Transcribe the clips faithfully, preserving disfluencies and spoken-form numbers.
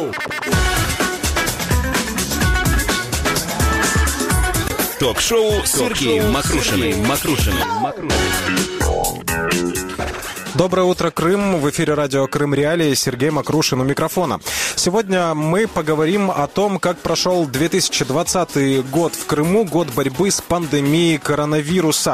Ток-шоу! Ток-шоу с Сергеем Мокрушиным. Мокрушиным. Доброе утро, Крым. В эфире радио Крым Реалии. Сергей Мокрушин у микрофона. Сегодня мы поговорим о том, как прошел две тысячи двадцатый год в Крыму, год борьбы с пандемией коронавируса.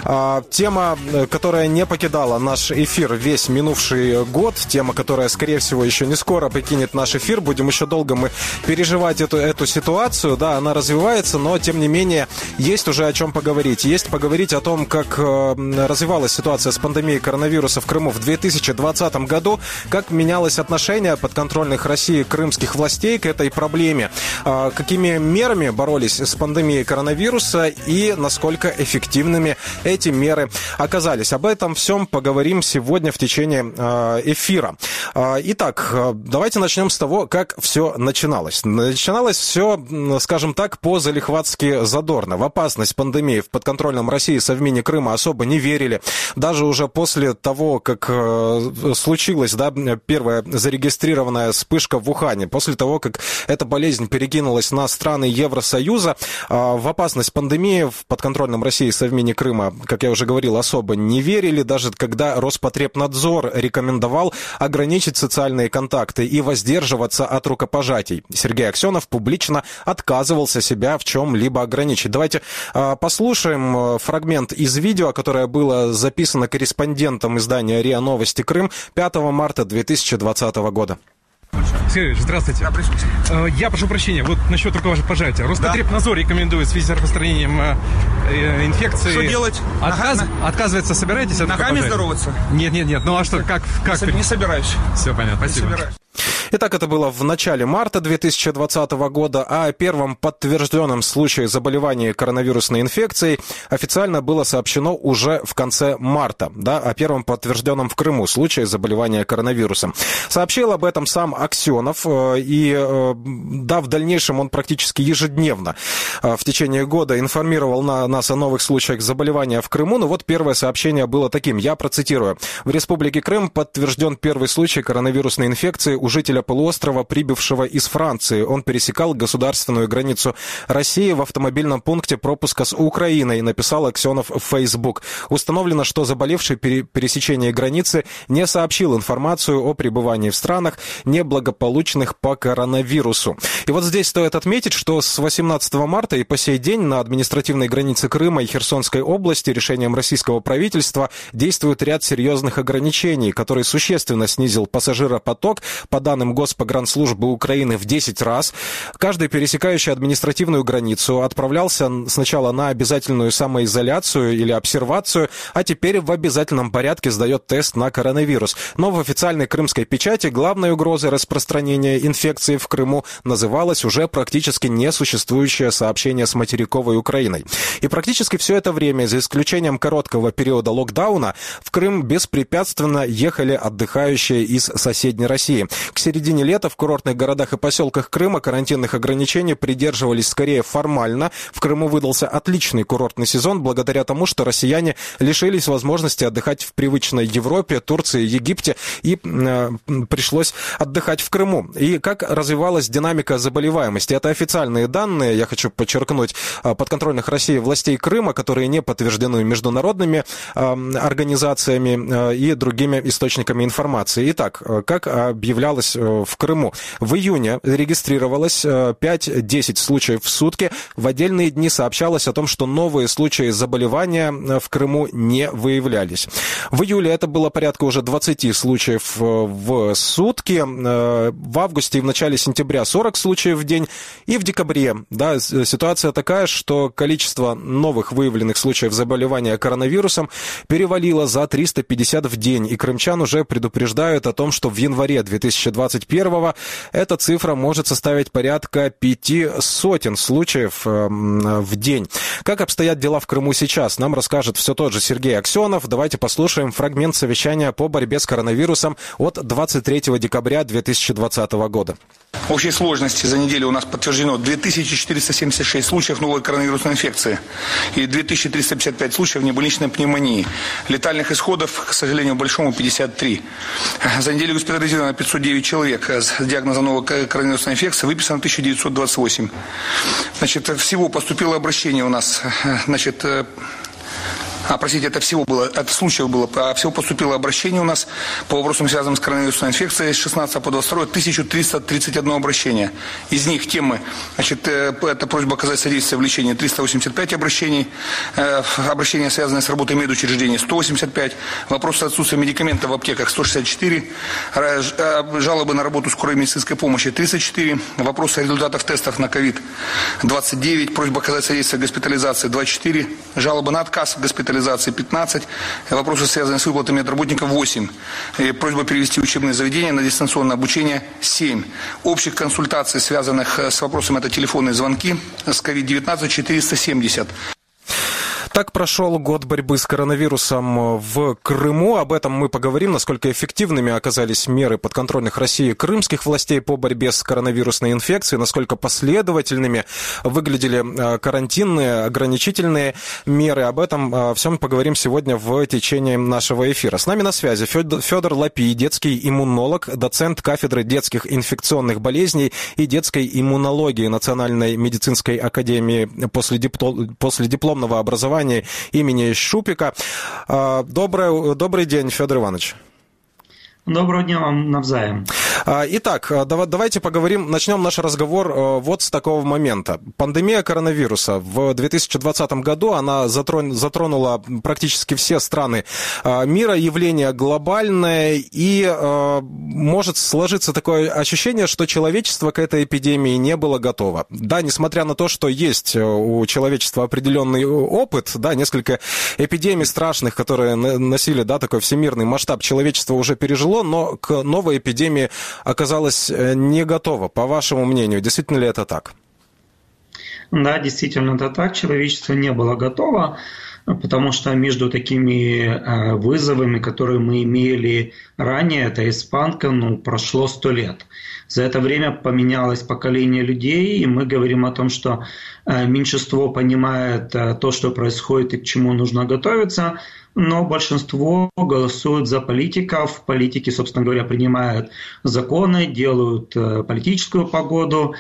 Тема, которая не покидала наш эфир весь минувший год, тема, которая, скорее всего, еще не скоро покинет наш эфир. Будем еще долго мы переживать эту, эту ситуацию. Да, она развивается, но, тем не менее, есть уже о чем поговорить. Есть поговорить о том, как развивалась ситуация с пандемией коронавируса в Крыму в две тысячи двадцатом году, как менялось отношение подконтрольных России крымских властей к этой проблеме, какими мерами боролись с пандемией коронавируса и насколько эффективными эти меры оказались. Об этом всем поговорим сегодня в течение эфира. Итак, давайте начнем с того, как все начиналось. Начиналось все, скажем так, по-залихватски задорно. В опасность пандемии в подконтрольном России Совмине Крыма особо не верили. Даже уже после того, как случилась, да, первая зарегистрированная вспышка в Ухане, после того, как эта болезнь перекинулась на страны Евросоюза, в опасность пандемии в подконтрольном России Совмине Крыма, как я уже говорил, особо не верили, даже когда Роспотребнадзор рекомендовал ограничить социальные контакты и воздерживаться от рукопожатий. Сергей Аксенов публично отказывался себя в чем-либо ограничить. Давайте послушаем фрагмент из видео, которое было записано корреспондентом издания РИА Новости Крым пятого марта две тысячи двадцатого года. Сергей, здравствуйте. Да, присутствуйте. Я прошу прощения, вот насчет рукопожатия. Роспотребнадзор да. рекомендует в связи с распространением э, инфекции... Что делать? Отказ... Нога... Отказывается, собираетесь от Ногами здороваться? Нет, нет, нет. Ну а что, как... как... Не, не собираюсь. Все понятно, спасибо. Не собираюсь. Итак, это было в начале марта две тысячи двадцатого года, а о первом подтвержденном случае заболевания коронавирусной инфекцией официально было сообщено уже в конце марта, да, о первом подтвержденном в Крыму случае заболевания коронавирусом. Сообщил об этом сам Аксенов, и, да, в дальнейшем он практически ежедневно в течение года информировал на, нас о новых случаях заболевания в Крыму. Ну вот первое сообщение было таким, я процитирую. В Республике Крым подтвержден первый случай коронавирусной инфекции у жителя полуострова, прибывшего из Франции. Он пересекал государственную границу России в автомобильном пункте пропуска с Украиной, написал Аксенов в Facebook. Установлено, что заболевший при пересечении границы не сообщил информацию о пребывании в странах, неблагополучных по коронавирусу. И вот здесь стоит отметить, что с восемнадцатого марта и по сей день на административной границе Крыма и Херсонской области решением российского правительства действует ряд серьезных ограничений, который существенно снизил пассажиропоток, по данным Госпогранслужбы Украины, в десять раз. Каждый пересекающий административную границу отправлялся сначала на обязательную самоизоляцию или обсервацию, а теперь в обязательном порядке сдает тест на коронавирус. Но в официальной крымской печати главной угрозой распространения инфекции в Крыму называлось уже практически несуществующее сообщение с материковой Украиной. И практически все это время, за исключением короткого периода локдауна, в Крым беспрепятственно ехали отдыхающие из соседней России. К середине лета в курортных городах и поселках Крыма карантинных ограничений придерживались скорее формально. В Крыму выдался отличный курортный сезон благодаря тому, что россияне лишились возможности отдыхать в привычной Европе, Турции, Египте и э, пришлось отдыхать в Крыму. И как развивалась динамика заболеваемости? Это официальные данные, я хочу подчеркнуть, подконтрольных России властей Крыма, которые не подтверждены международными э, организациями э, и другими источниками информации. Итак, как объявлялось в Крыму. В июне регистрировалось пять-десять случаев в сутки. В отдельные дни сообщалось о том, что новые случаи заболевания в Крыму не выявлялись. В июле это было порядка уже двадцать случаев в сутки. В августе и в начале сентября сорок случаев в день. И в декабре, да, ситуация такая, что количество новых выявленных случаев заболевания коронавирусом перевалило за триста пятьдесят в день. И крымчан уже предупреждают о том, что в январе две тысячи двадцать первого эта цифра может составить порядка пяти сотен случаев в день. Как обстоят дела в Крыму сейчас, нам расскажет все тот же Сергей Аксенов. Давайте послушаем фрагмент совещания по борьбе с коронавирусом от двадцать третьего декабря две тысячи двадцатого года. В общей сложности за неделю у нас подтверждено две тысячи четыреста семьдесят шесть случаев новой коронавирусной инфекции и две тысячи триста пятьдесят пять случаев небольничной пневмонии. Летальных исходов, к сожалению, большому пятьдесят три. За неделю госпитализировано пятьсот девять человек. человек с диагнозом новой коронавирусной инфекции, выписано тысяча девятьсот двадцать восемь. Значит, всего поступило обращение у нас, значит, А, простите, это всего было, это случаев было, а всего поступило обращение у нас по вопросам, связанным с коронавирусной инфекцией, с шестнадцатого по двадцать второе, тысяча триста тридцать одно обращение. Из них темы, значит, это просьба оказать содействие в лечении, триста восемьдесят пять обращений, обращения, связанные с работой медучреждений, сто восемьдесят пять, вопросы отсутствия медикаментов в аптеках, сто шестьдесят четыре, жалобы на работу скорой медицинской помощи, тридцать четыре, вопросы результатов тестов на ковид, двадцать девять, просьба оказать содействие в госпитализации, двадцать четыре, жалобы на отказ в госпитализации, пятнадцать, вопросы, связанные с выплатой медработников, восемь, просьба перевести учебные заведения на дистанционное обучение, семь, общих консультаций, связанных с вопросом, это телефонные звонки, с ковид девятнадцать, четыреста семьдесят. Так прошел год борьбы с коронавирусом в Крыму. Об этом мы поговорим, насколько эффективными оказались меры подконтрольных России крымских властей по борьбе с коронавирусной инфекцией, насколько последовательными выглядели карантинные, ограничительные меры. Об этом всем поговорим сегодня в течение нашего эфира. С нами на связи Федор Лапий, детский иммунолог, доцент кафедры детских инфекционных болезней и детской иммунологии Национальной медицинской академии после дипломного образования имени Шупика. Добрый, добрый день, Федор Иванович. Доброго дня вам навзаим. Итак, давайте поговорим, начнем наш разговор вот с такого момента. Пандемия коронавируса в две тысячи двадцатом году, она затронула практически все страны мира, явление глобальное, и может сложиться такое ощущение, что человечество к этой эпидемии не было готово. Да, несмотря на то, что есть у человечества определенный опыт, да, несколько эпидемий страшных, которые носили, да, такой всемирный масштаб, человечество уже пережило, но к новой эпидемии оказалось не готово. По вашему мнению, действительно ли это так? Да, действительно это так. Человечество не было готово, потому что между такими вызовами, которые мы имели ранее, это испанка, ну, прошло сто лет. За это время поменялось поколение людей, и мы говорим о том, что меньшинство понимает то, что происходит и к чему нужно готовиться, но большинство голосует за политиков. Политики, собственно говоря, принимают законы, делают политическую погоду,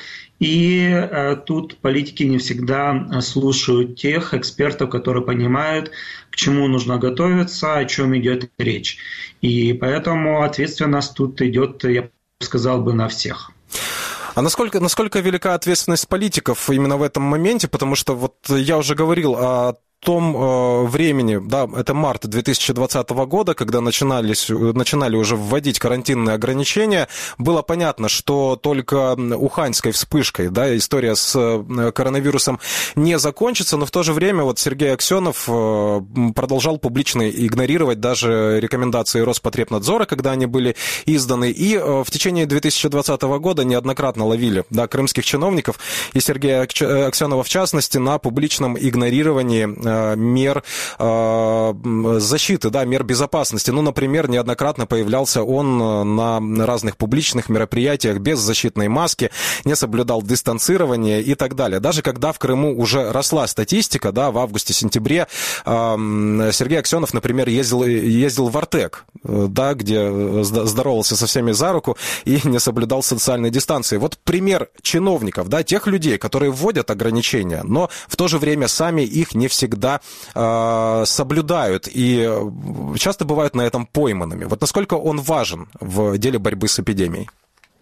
и тут политики не всегда слушают тех экспертов, которые понимают, к чему нужно готовиться, о чем идет речь. И поэтому ответственность тут идет, я сказал бы, на всех. А насколько, насколько велика ответственность политиков именно в этом моменте? Потому что вот я уже говорил о том э, времени, да, это март две тысячи двадцатого года, когда начинались, начинали уже вводить карантинные ограничения, было понятно, что только уханьской вспышкой, да, история с коронавирусом не закончится, но в то же время вот Сергей Аксенов э, продолжал публично игнорировать даже рекомендации Роспотребнадзора, когда они были изданы, и э, в течение две тысячи двадцатого года неоднократно ловили, да, крымских чиновников, и Сергея Аксенова в частности, на публичном игнорировании мер э, защиты, да, мер безопасности. Ну, например, неоднократно появлялся он на разных публичных мероприятиях без защитной маски, не соблюдал дистанцирование и так далее. Даже когда в Крыму уже росла статистика, да, в августе-сентябре э, Сергей Аксенов, например, ездил, ездил в Артек, да, где здоровался со всеми за руку и не соблюдал социальной дистанции. Вот пример чиновников, да, тех людей, которые вводят ограничения, но в то же время сами их не всегда да, э, соблюдают и часто бывают на этом пойманными. Вот насколько он важен в деле борьбы с эпидемией?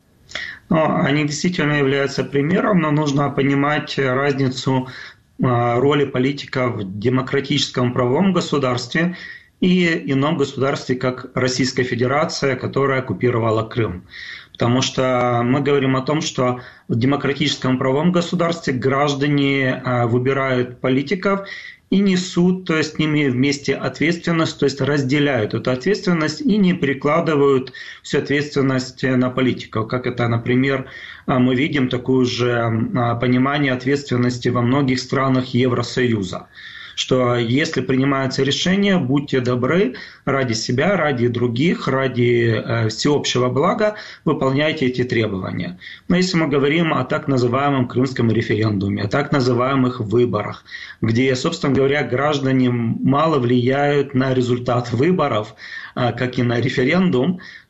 Ну, они действительно являются примером, но нужно понимать разницу роли политика в демократическом правовом государстве и ином государстве, как Российская Федерация, которая оккупировала Крым. Потому что мы говорим о том, что в демократическом правовом государстве граждане выбирают политиков и несут с ними вместе ответственность, то есть разделяют эту ответственность и не перекладывают всю ответственность на политиков. Как это, например, мы видим такое же понимание ответственности во многих странах Евросоюза. Что если принимаются решения, будьте добры, ради себя, ради других, ради э, всеобщего блага, выполняйте эти требования. Но если мы говорим о так называемом крымском референдуме, о так называемых выборах, где, собственно говоря, граждане мало влияют на результат выборов, э, как и на референдум,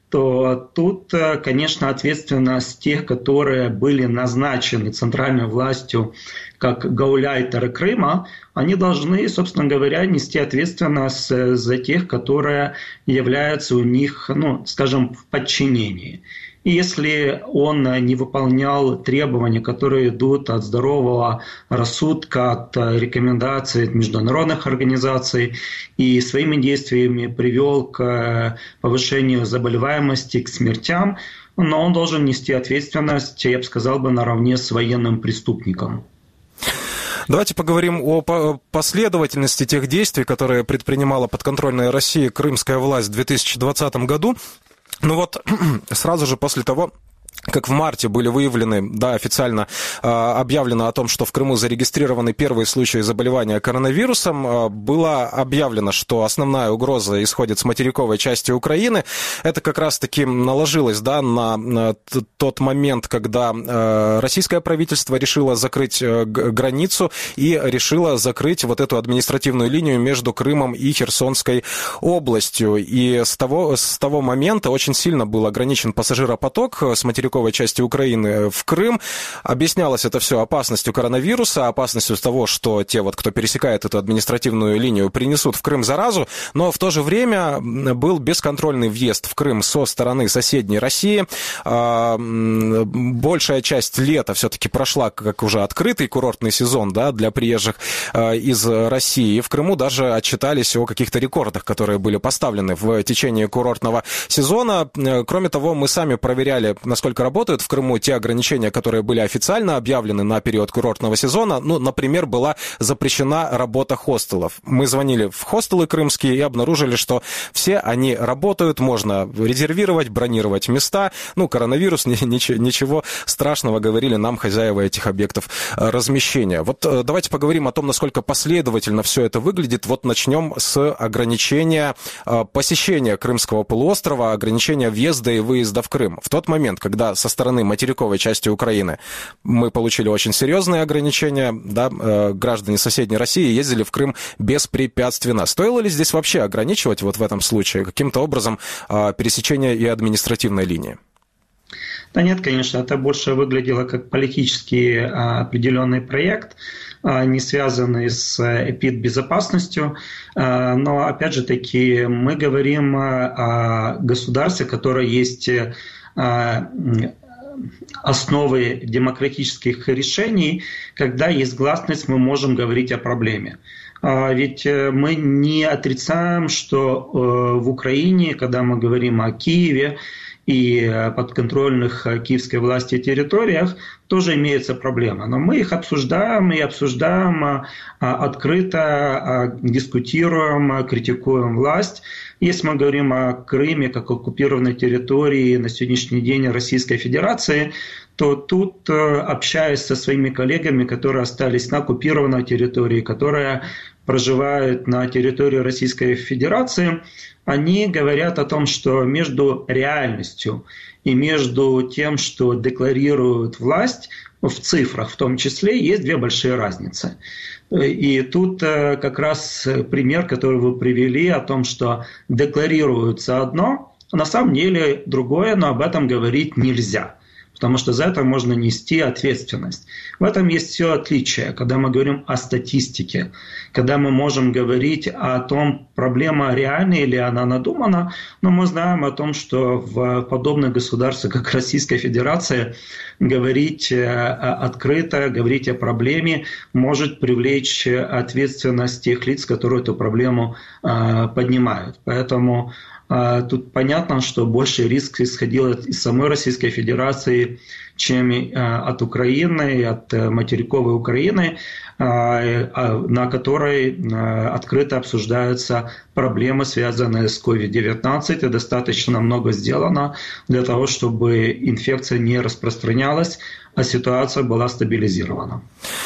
то тут, конечно, ответственность тех, которые были назначены центральной властью как гауляйтеры Крыма, они должны, собственно говоря, нести ответственность за тех, которые являются у них, ну, скажем, в подчинении. И если он не выполнял требования, которые идут от здорового рассудка, от рекомендаций от международных организаций, и своими действиями привел к повышению заболеваемости, к смертям, но он должен нести ответственность, я бы сказал, бы, наравне с военным преступником. Давайте поговорим о последовательности тех действий, которые предпринимала подконтрольная России крымская власть в две тысячи двадцатом году. Ну вот, сразу же после того, как в марте были выявлены, да, официально э, объявлено о том, что в Крыму зарегистрированы первые случаи заболевания коронавирусом, э, было объявлено, что основная угроза исходит с материковой части Украины. Это как раз-таки наложилось, да, на, на тот момент, когда э, российское правительство решило закрыть э, границу и решило закрыть вот эту административную линию между Крымом и Херсонской областью. И с того, с того момента очень сильно был ограничен пассажиропоток с материковой части Украины в Крым. Объяснялось это все опасностью коронавируса, опасностью того, что те, вот, кто пересекает эту административную линию, принесут в Крым заразу, но в то же время был бесконтрольный въезд в Крым со стороны соседней России. Большая часть лета все-таки прошла как уже открытый курортный сезон, да, для приезжих из России. И в Крыму даже отчитались о каких-то рекордах, которые были поставлены в течение курортного сезона. Кроме того, мы сами проверяли, насколько работают в Крыму те ограничения, которые были официально объявлены на период курортного сезона. Ну, например, была запрещена работа хостелов. Мы звонили в хостелы крымские и обнаружили, что все они работают, можно резервировать, бронировать места. Ну, коронавирус, ничего страшного, говорили нам хозяева этих объектов размещения. Вот давайте поговорим о том, насколько последовательно все это выглядит. Вот начнем с ограничения посещения Крымского полуострова, ограничения въезда и выезда в Крым. В тот момент, когда со стороны материковой части Украины мы получили очень серьезные ограничения, да, граждане соседней России ездили в Крым беспрепятственно. Стоило ли здесь вообще ограничивать вот в этом случае каким-то образом пересечение и административной линии? Да нет, конечно, это больше выглядело как политический определенный проект, не связанный с эпидбезопасностью. Но, опять же таки, мы говорим о государстве, которое есть основы демократических решений, когда есть гласность, мы можем говорить о проблеме. Ведь мы не отрицаем, что в Украине, когда мы говорим о Киеве и подконтрольных киевской власти территориях, тоже имеются проблемы. Но мы их обсуждаем и обсуждаем открыто, дискутируем, критикуем власть. Если мы говорим о Крыме как оккупированной территории на сегодняшний день Российской Федерации, то тут, общаясь со своими коллегами, которые остались на оккупированной территории, которые проживают на территории Российской Федерации, они говорят о том, что между реальностью и между тем, что декларирует власть, в цифрах в том числе, есть две большие разницы. И тут как раз пример, который вы привели, о том, что декларируется одно, а на самом деле другое, но об этом говорить нельзя, потому что за это можно нести ответственность. В этом есть все отличие, когда мы говорим о статистике, когда мы можем говорить о том, проблема реальная или она надумана, но мы знаем о том, что в подобных государствах, как Российская Федерация, говорить открыто, говорить о проблеме может привлечь ответственность тех лиц, которые эту проблему поднимают. Поэтому тут понятно, что больший риск исходил из самой Российской Федерации, чем от Украины, от материковой Украины, на которой открыто обсуждаются проблемы, связанные с ковид девятнадцать. И достаточно много сделано для того, чтобы инфекция не распространялась, а ситуация была стабилизирована.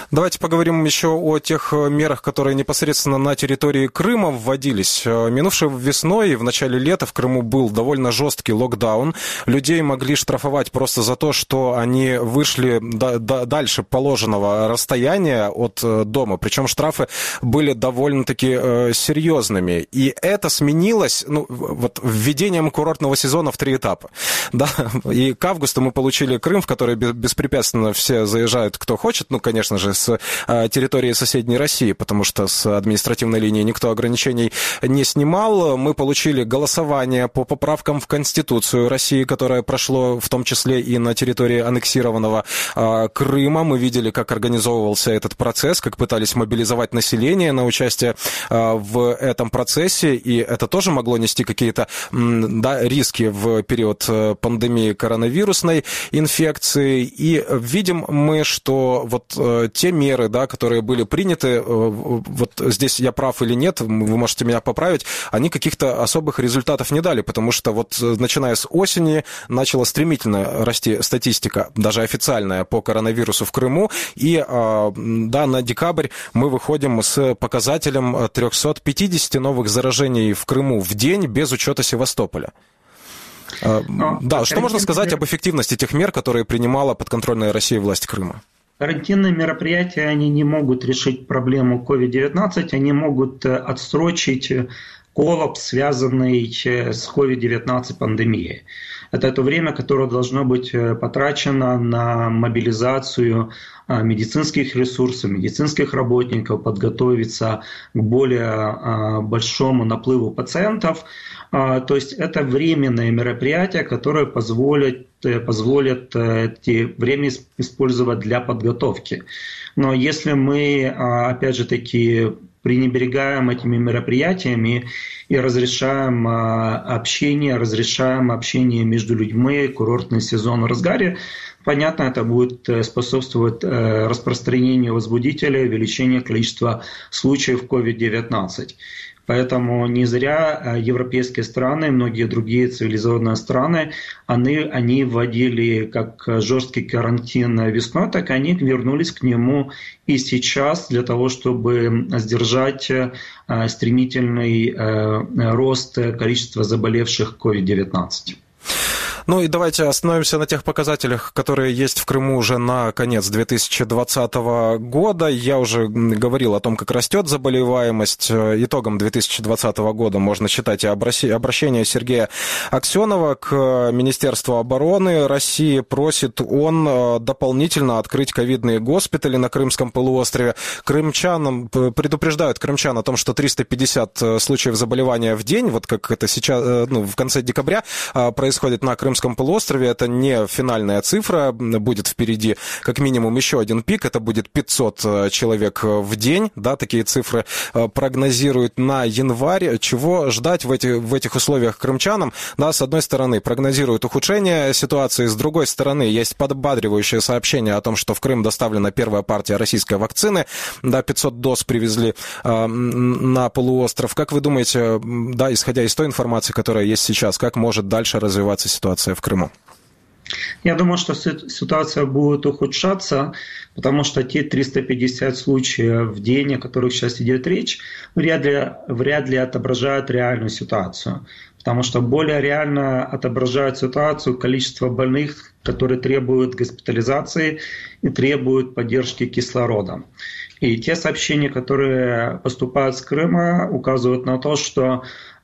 Давайте поговорим еще о тех мерах, которые непосредственно на территории Крыма вводились. Минувшей весной и в начале лета в Крыму был довольно жесткий локдаун. Людей могли штрафовать просто за то, что они вышли дальше положенного расстояния от дома. Причем штрафы были довольно-таки серьезными. И это сменилось ну, вот, введением курортного сезона в три этапа. Да? И к августу мы получили Крым, в который беспрепятственно все заезжают, кто хочет. Ну, конечно же, с территории соседней России, потому что с административной линии никто ограничений не снимал. Мы получили голосование по поправкам в Конституцию России, которое прошло в том числе и на территории аннексированного Крыма. Мы видели, как организовывался этот процесс, как пытались мобилизовать население на участие в этом процессе, и это тоже могло нести какие-то да, риски в период пандемии коронавирусной инфекции. И видим мы, что вот те меры, да, которые были приняты, вот здесь я прав или нет, вы можете меня поправить, они каких-то особых результатов не дали, потому что вот начиная с осени начала стремительно расти статистика, даже официальная, по коронавирусу в Крыму, и да, на декабрь мы выходим с показателем триста пятьдесят новых заражений в Крыму в день без учета Севастополя. Но, да, что можно сказать об эффективности тех мер, которые принимала подконтрольная России власть Крыма? Карантинные мероприятия, они не могут решить проблему ковид девятнадцать, они могут отсрочить коллапс, связанный с ковид девятнадцать пандемией. Это то время, которое должно быть потрачено на мобилизацию медицинских ресурсов, медицинских работников, подготовиться к более большому наплыву пациентов. То есть это временные мероприятия, которые позволят, позволят эти время использовать для подготовки. Но если мы, опять же таки, пренебрегаем этими мероприятиями и разрешаем общение, разрешаем общение между людьми, курортный сезон в разгаре, понятно, это будет способствовать распространению возбудителей, увеличению количества случаев ковид девятнадцать. Поэтому не зря европейские страны, многие другие цивилизованные страны, они, они вводили как жесткий карантин весной, так они вернулись к нему и сейчас для того, чтобы сдержать стремительный рост количества заболевших ковид девятнадцать. Ну и давайте остановимся на тех показателях, которые есть в Крыму уже на конец две тысячи двадцатого года. Я уже говорил о том, как растет заболеваемость. Итогом две тысячи двадцатого года можно считать и обращение Сергея Аксенова к Министерству обороны России. Просит он дополнительно открыть ковидные госпитали на Крымском полуострове. Крымчанам предупреждают крымчан о том, что триста пятьдесят случаев заболевания в день, вот как это сейчас, ну, в конце декабря происходит на Крымском полуострове, это не финальная цифра, будет впереди как минимум еще один пик, это будет пятьсот человек в день, да, такие цифры прогнозируют на январь. Чего ждать в, эти, в этих условиях крымчанам? Да, с одной стороны, прогнозируют ухудшение ситуации, с другой стороны, есть подбадривающее сообщение о том, что в Крым доставлена первая партия российской вакцины, да, пятьсот доз привезли э, на полуостров. Как вы думаете, да, исходя из той информации, которая есть сейчас, как может дальше развиваться ситуация в Крыму? Я думаю, что ситуация будет ухудшаться, потому что те триста пятьдесят случаев в день, о которых сейчас идет речь, вряд ли, вряд ли отображают реальную ситуацию. Потому что более реально отображает ситуацию количество больных, которые требуют госпитализации и требуют поддержки кислорода. И те сообщения, которые поступают с Крыма, указывают на то, что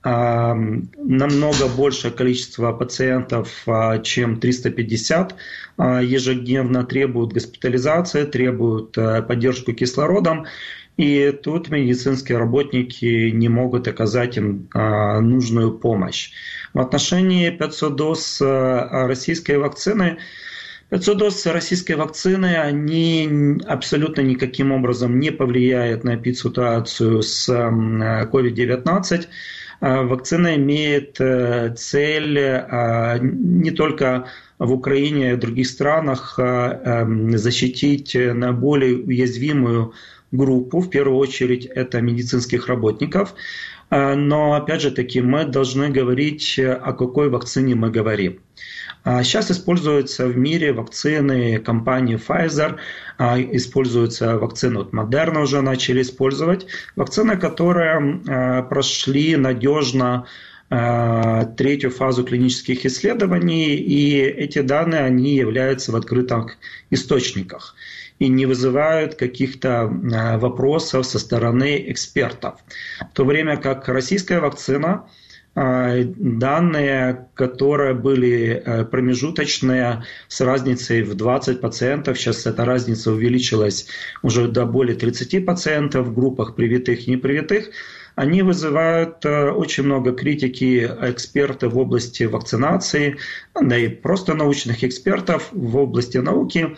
намного большее количество пациентов, чем триста пятьдесят, ежедневно требуют госпитализации, требуют поддержку кислородом. И тут медицинские работники не могут оказать им нужную помощь. В отношении пятисот доз российской вакцины, пятьсот доз российской вакцины, они абсолютно никаким образом не повлияют на эпидситуацию с ковид девятнадцать. Вакцина имеет цель не только в Украине и в других странах защитить наиболее уязвимую группу, в первую очередь это медицинских работников, но опять же таки мы должны говорить, о какой вакцине мы говорим. Сейчас используются в мире вакцины компании Pfizer, используются вакцины от Moderna, уже начали использовать. Вакцины, которые прошли надежно третью фазу клинических исследований, и эти данные они являются в открытых источниках и не вызывают каких-то вопросов со стороны экспертов. В то время как российская вакцина, данные, которые были промежуточные с разницей в двадцать пациентов, сейчас эта разница увеличилась уже до более тридцати пациентов в группах привитых и непривитых, они вызывают очень много критики экспертов в области вакцинации, да и просто научных экспертов в области науки.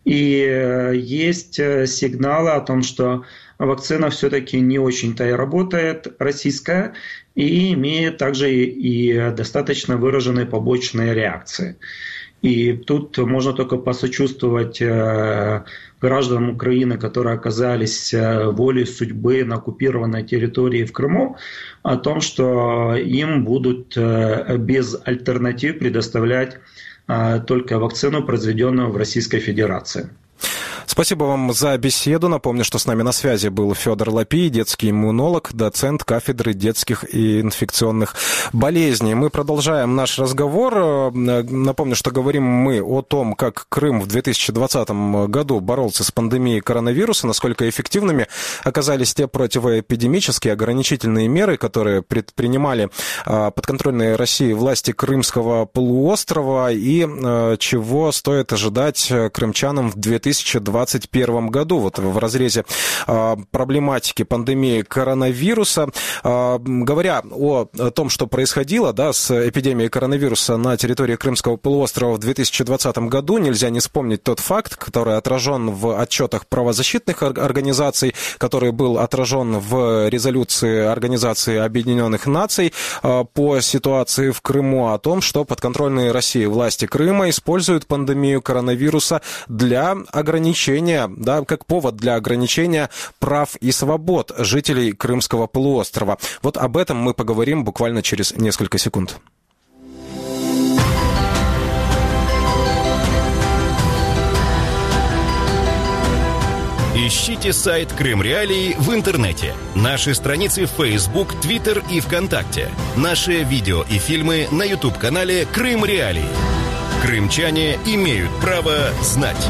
И есть сигналы о том, что вакцина все-таки не очень-то и работает, российская, и имеет также и достаточно выраженные побочные реакции. И тут можно только посочувствовать гражданам Украины, которые оказались волей судьбы на оккупированной территории в Крыму, о том, что им будут без альтернатив предоставлять только вакцину, произведенную в Российской Федерации. Спасибо вам за беседу. Напомню, что с нами на связи был Федор Лапий, детский иммунолог, доцент кафедры детских и инфекционных болезней. Мы продолжаем наш разговор. Напомню, что говорим мы о том, как Крым в две тысячи двадцатом году боролся с пандемией коронавируса, насколько эффективными оказались те противоэпидемические ограничительные меры, которые предпринимали подконтрольные России власти Крымского полуострова, и чего стоит ожидать крымчанам в две тысячи двадцать первом году, вот в разрезе э, проблематики пандемии коронавируса. Э, говоря о том, что происходило, да, с эпидемией коронавируса на территории Крымского полуострова в две тысячи двадцатом году, нельзя не вспомнить тот факт, который отражен в отчетах правозащитных организаций, который был отражен в резолюции Организации Объединенных Наций э, по ситуации в Крыму, о том, что подконтрольные России власти Крыма используют пандемию коронавируса для ограничения, да, как повод для ограничения прав и свобод жителей Крымского полуострова. Вот об этом мы поговорим буквально через несколько секунд. Ищите сайт Крым Реалии в интернете. Наши страницы в Facebook, Twitter и ВКонтакте. Наши видео и фильмы на YouTube-канале Крым Реалии. Крымчане имеют право знать.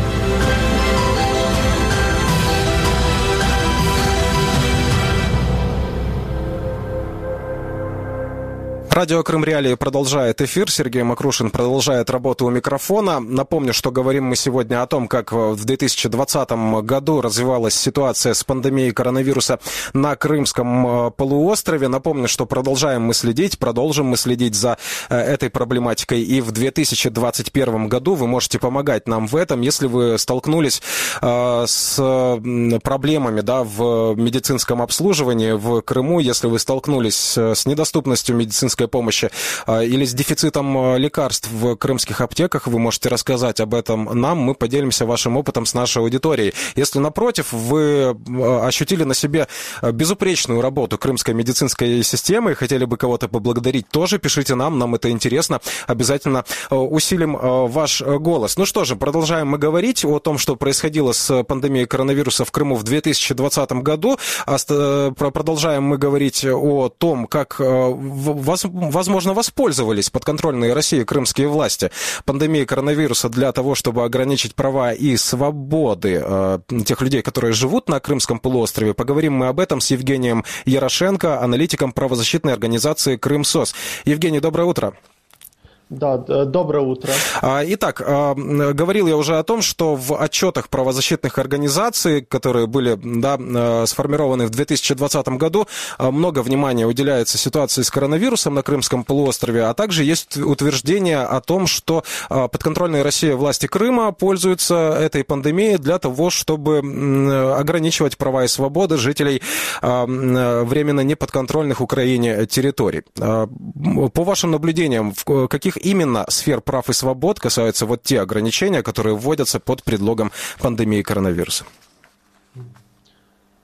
Радио Крым Реалии продолжает эфир. Сергей Макрушин продолжает работу у микрофона. Напомню, что говорим мы сегодня о том, как в две тысячи двадцатом году развивалась ситуация с пандемией коронавируса на Крымском полуострове. Напомню, что продолжаем мы следить, продолжим мы следить за этой проблематикой и в две тысячи двадцать первом году. Вы можете помогать нам в этом, если вы столкнулись с проблемами, да, в медицинском обслуживании в Крыму, если вы столкнулись с недоступностью медицинской помощи или с дефицитом лекарств в крымских аптеках, вы можете рассказать об этом нам, мы поделимся вашим опытом с нашей аудиторией. Если, напротив, вы ощутили на себе безупречную работу крымской медицинской системы и хотели бы кого-то поблагодарить, тоже пишите нам, нам это интересно, обязательно усилим ваш голос. Ну что же, продолжаем мы говорить о том, что происходило с пандемией коронавируса в Крыму в две тысячи двадцатом году. Продолжаем мы говорить о том, как возможно, воспользовались подконтрольные России крымские власти пандемией коронавируса для того, чтобы ограничить права и свободы э, тех людей, которые живут на Крымском полуострове. Поговорим мы об этом с Евгением Ярошенко, аналитиком правозащитной организации «Крымсос». Евгений, доброе утро. Да, доброе утро. Итак, говорил я уже о том, что в отчетах правозащитных организаций, которые были, да, сформированы в две тысячи двадцатом году, много внимания уделяется ситуации с коронавирусом на Крымском полуострове, а также есть утверждение о том, что подконтрольные России власти Крыма пользуются этой пандемией для того, чтобы ограничивать права и свободы жителей временно неподконтрольных Украине территорий. По вашим наблюдениям, в каких именно сфер прав и свобод касаются вот те ограничения, которые вводятся под предлогом пандемии коронавируса?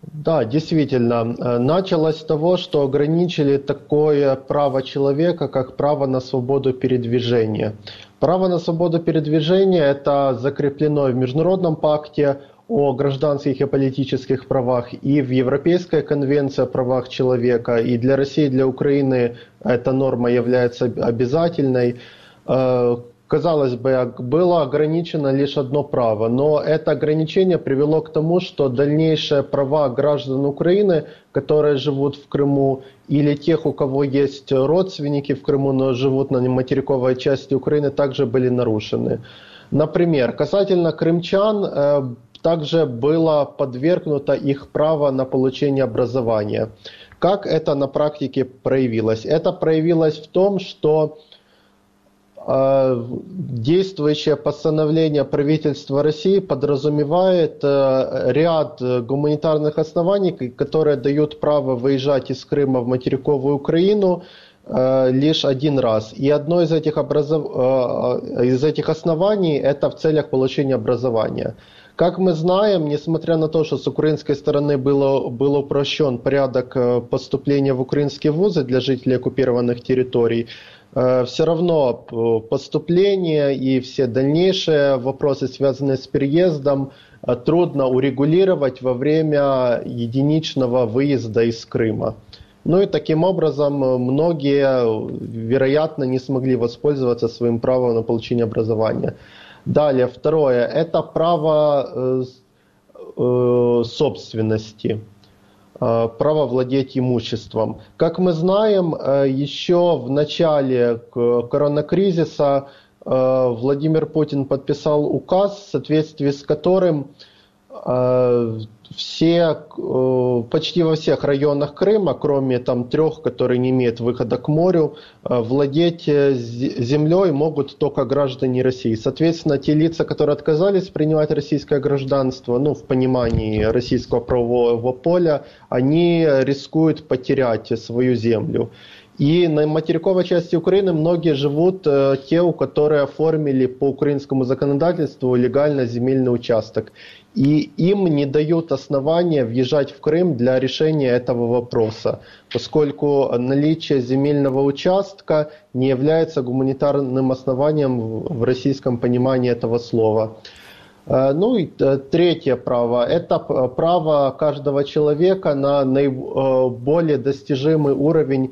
Да, действительно. Началось с того, что ограничили такое право человека, как право на свободу передвижения. Право на свободу передвижения – это закреплено в Международном пакте о гражданских и политических правах и в Европейской конвенции о правах человека. И для России, и для Украины эта норма является обязательной. Казалось бы, было ограничено лишь одно право, но это ограничение привело к тому, что дальнейшие права граждан Украины, которые живут в Крыму, или тех, у кого есть родственники в Крыму, но живут на материковой части Украины, также были нарушены. Например, касательно крымчан, также было подвергнуто их право на получение образования. Как это на практике проявилось? Это проявилось в том, что действующее постановление правительства России подразумевает ряд гуманитарных оснований, которые дают право выезжать из Крыма в материковую Украину лишь один раз. И одно из этих, образов... из этих оснований – это в целях получения образования. Как мы знаем, несмотря на то, что с украинской стороны было, был упрощен порядок поступления в украинские вузы для жителей оккупированных территорий, все равно поступление и все дальнейшие вопросы, связанные с переездом, трудно урегулировать во время единичного выезда из Крыма. Ну и таким образом многие, вероятно, не смогли воспользоваться своим правом на получение образования. Далее, второе, это право э, собственности. Право владеть имуществом. Как мы знаем, еще в начале коронакризиса Владимир Путин подписал указ, в соответствии с которым все, почти во всех районах Крыма, кроме там трех, которые не имеют выхода к морю, владеть землей могут только граждане России. Соответственно, те лица, которые отказались принимать российское гражданство, ну, в понимании российского правового поля, они рискуют потерять свою землю. И на материковой части Украины многие живут, те, у которых оформили по украинскому законодательству легально земельный участок. И им не дают основания въезжать в Крым для решения этого вопроса, поскольку наличие земельного участка не является гуманитарным основанием в российском понимании этого слова. Ну и третье право – это право каждого человека на наиболее достижимый уровень,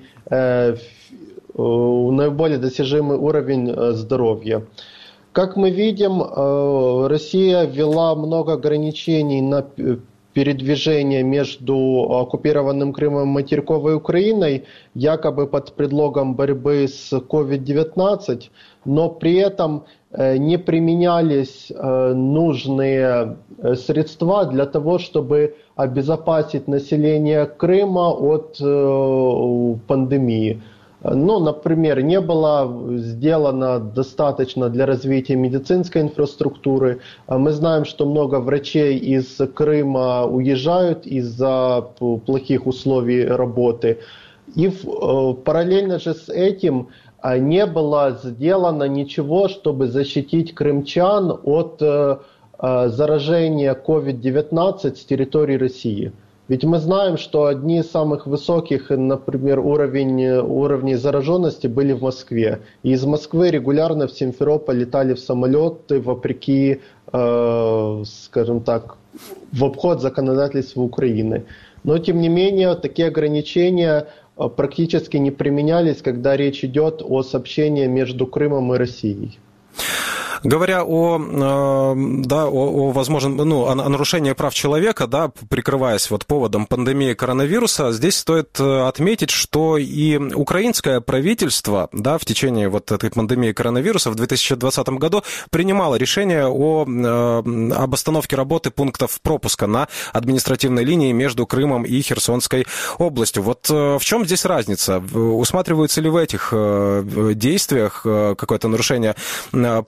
наиболее достижимый уровень здоровья. Как мы видим, Россия ввела много ограничений на передвижение между оккупированным Крымом и материковой Украиной, якобы под предлогом борьбы с ковид девятнадцать, но при этом не применялись нужные средства для того, чтобы обезопасить население Крыма от пандемии. Ну, например, не было сделано достаточно для развития медицинской инфраструктуры. Мы знаем, что много врачей из Крыма уезжают из-за плохих условий работы. И параллельно же с этим не было сделано ничего, чтобы защитить крымчан от заражения ковид девятнадцать с территории России. Ведь мы знаем, что одни из самых высоких, например, уровень, уровней зараженности были в Москве. И из Москвы регулярно в Симферополь летали в самолеты, вопреки, э, скажем так, в обход законодательства Украины. Но, тем не менее, такие ограничения практически не применялись, когда речь идет о сообщении между Крымом и Россией. Говоря о, да, о, о возможном, ну, о нарушении прав человека, да, прикрываясь вот поводом пандемии коронавируса, здесь стоит отметить, что и украинское правительство, да, в течение вот этой пандемии коронавируса в две тысячи двадцатом году принимало решение о, об остановке работы пунктов пропуска на административной линии между Крымом и Херсонской областью. Вот в чем здесь разница? Усматривается ли в этих действиях какое-то нарушение прав крымчан?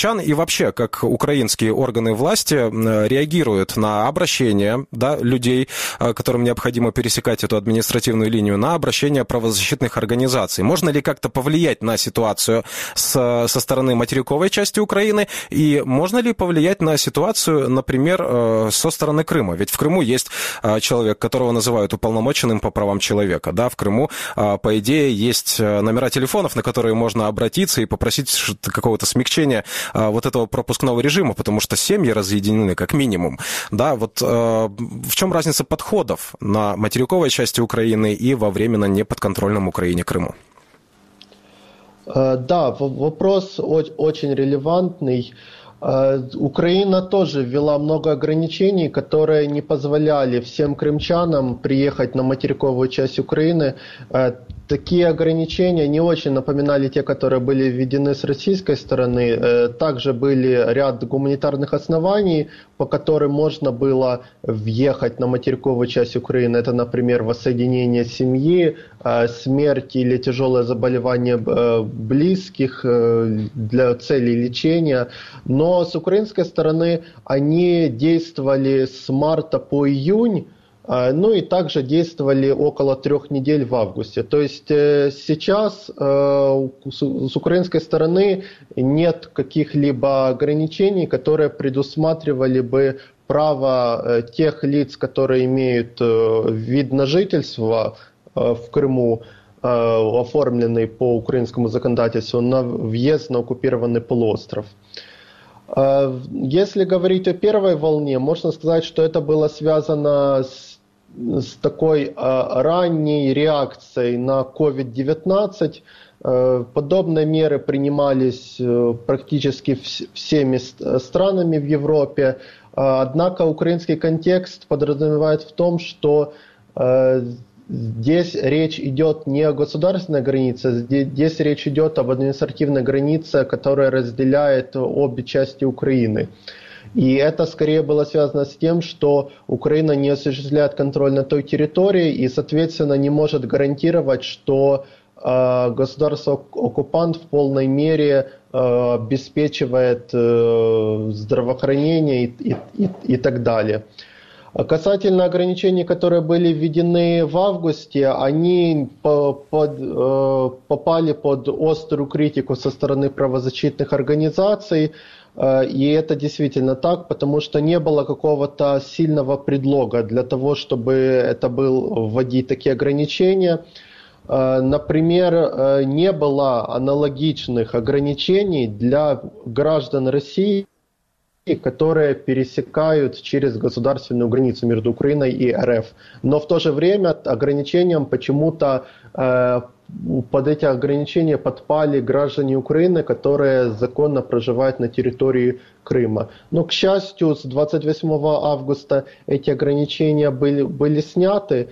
крымчан и вообще, как украинские органы власти реагируют на обращения, да, людей, которым необходимо пересекать эту административную линию, на обращения правозащитных организаций. Можно ли как-то повлиять на ситуацию с, со стороны материковой части Украины, и можно ли повлиять на ситуацию, например, со стороны Крыма? Ведь в Крыму есть человек, которого называют уполномоченным по правам человека. Да, в Крыму, по идее, есть номера телефонов, на которые можно обратиться и попросить какого-то смягчения вот этого пропускного режима, потому что семьи разъединены как минимум. Да, вот в чем разница подходов на материковой части Украины и во временно неподконтрольном Украине Крыму? Да, вопрос очень релевантный. Украина тоже ввела много ограничений, которые не позволяли всем крымчанам приехать на материковую часть Украины. Такие ограничения не очень напоминали те, которые были введены с российской стороны. Также были ряд гуманитарных оснований, по которым можно было въехать на материковую часть Украины. Это, например, воссоединение семьи, смерть или тяжелое заболевание близких для целей лечения. Но с украинской стороны они действовали с марта по июнь, ну и также действовали около трех недель в августе. То есть сейчас с украинской стороны нет каких-либо ограничений, которые предусматривали бы право тех лиц, которые имеют вид на жительство в Крыму, оформленный по украинскому законодательству, на въезд на оккупированный полуостров. Если говорить о первой волне, можно сказать, что это было связано с, с такой ранней реакцией на ковид девятнадцать. Подобные меры принимались практически всеми странами в Европе. Однако украинский контекст подразумевает в том, что здесь речь идет не о государственной границе, здесь речь идет об административной границе, которая разделяет обе части Украины. И это скорее было связано с тем, что Украина не осуществляет контроль над той территорией и, соответственно, не может гарантировать, что э, государство-оккупант в полной мере э, обеспечивает э, здравоохранение и, и, и так далее. Касательно ограничений, которые были введены в августе, они по, под, э, попали под острую критику со стороны правозащитных организаций. Э, и это действительно так, потому что не было какого-то сильного предлога для того, чтобы это был вводить такие ограничения. Э, например, э, не было аналогичных ограничений для граждан России, которые пересекают через государственную границу между Украиной и РФ. Но в то же время ограничениям почему-то э, под эти ограничения подпали граждане Украины, которые законно проживают на территории Крыма. Но, к счастью, с двадцать восьмого августа эти ограничения были, были сняты,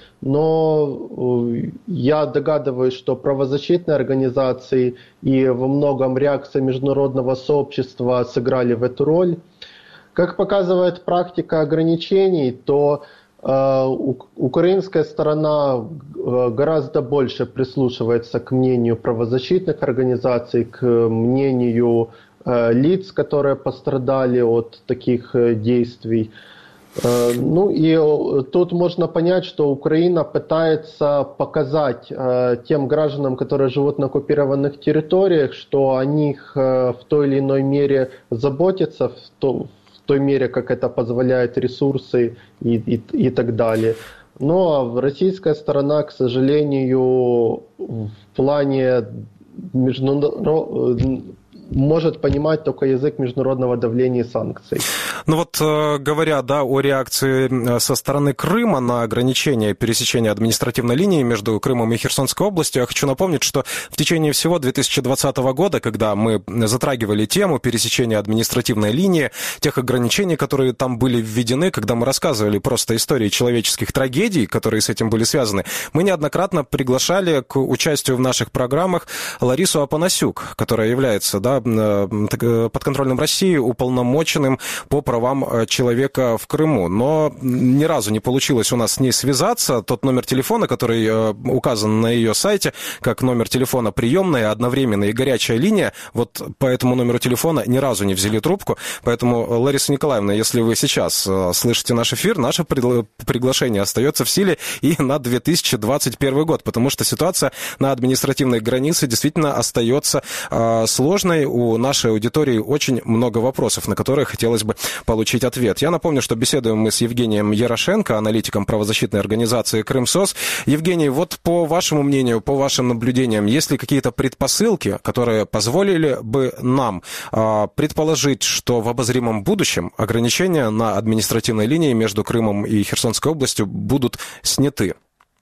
но э, я догадываюсь, что правозащитные организации и во многом реакция международного сообщества сыграли в эту роль. Как показывает практика ограничений, то э, украинская сторона э, гораздо больше прислушивается к мнению правозащитных организаций, к мнению э, лиц, которые пострадали от таких э, действий. Э, ну и э, тут можно понять, что Украина пытается показать э, тем гражданам, которые живут на оккупированных территориях, что о них э, в той или иной мере заботятся, в то, в той мере, как это позволяют ресурсы и, и, и так далее. Но российская сторона, к сожалению, в плане международного может понимать только язык международного давления и санкций. Ну вот, говоря, да, о реакции со стороны Крыма на ограничение пересечения административной линии между Крымом и Херсонской областью, я хочу напомнить, что в течение всего две тысячи двадцатого года, когда мы затрагивали тему пересечения административной линии, тех ограничений, которые там были введены, когда мы рассказывали просто истории человеческих трагедий, которые с этим были связаны, мы неоднократно приглашали к участию в наших программах Ларису Апанасюк, которая является, да, да, подконтрольным России уполномоченным по правам человека в Крыму. Но ни разу не получилось у нас с ней связаться. Тот номер телефона, который указан на ее сайте, как номер телефона приемная, одновременная и горячая линия, вот по этому номеру телефона ни разу не взяли трубку. Поэтому, Лариса Николаевна, если вы сейчас слышите наш эфир, наше приглашение остается в силе и на две тысячи двадцать первый год, потому что ситуация на административной границе действительно остается э, сложной. У нашей аудитории очень много вопросов, на которые хотелось бы получить ответ. Я напомню, что беседуем мы с Евгением Ярошенко, аналитиком правозащитной организации «Крымсоц». Евгений, вот по вашему мнению, по вашим наблюдениям, есть ли какие-то предпосылки, которые позволили бы нам э, предположить, что в обозримом будущем ограничения на административной линии между Крымом и Херсонской областью будут сняты?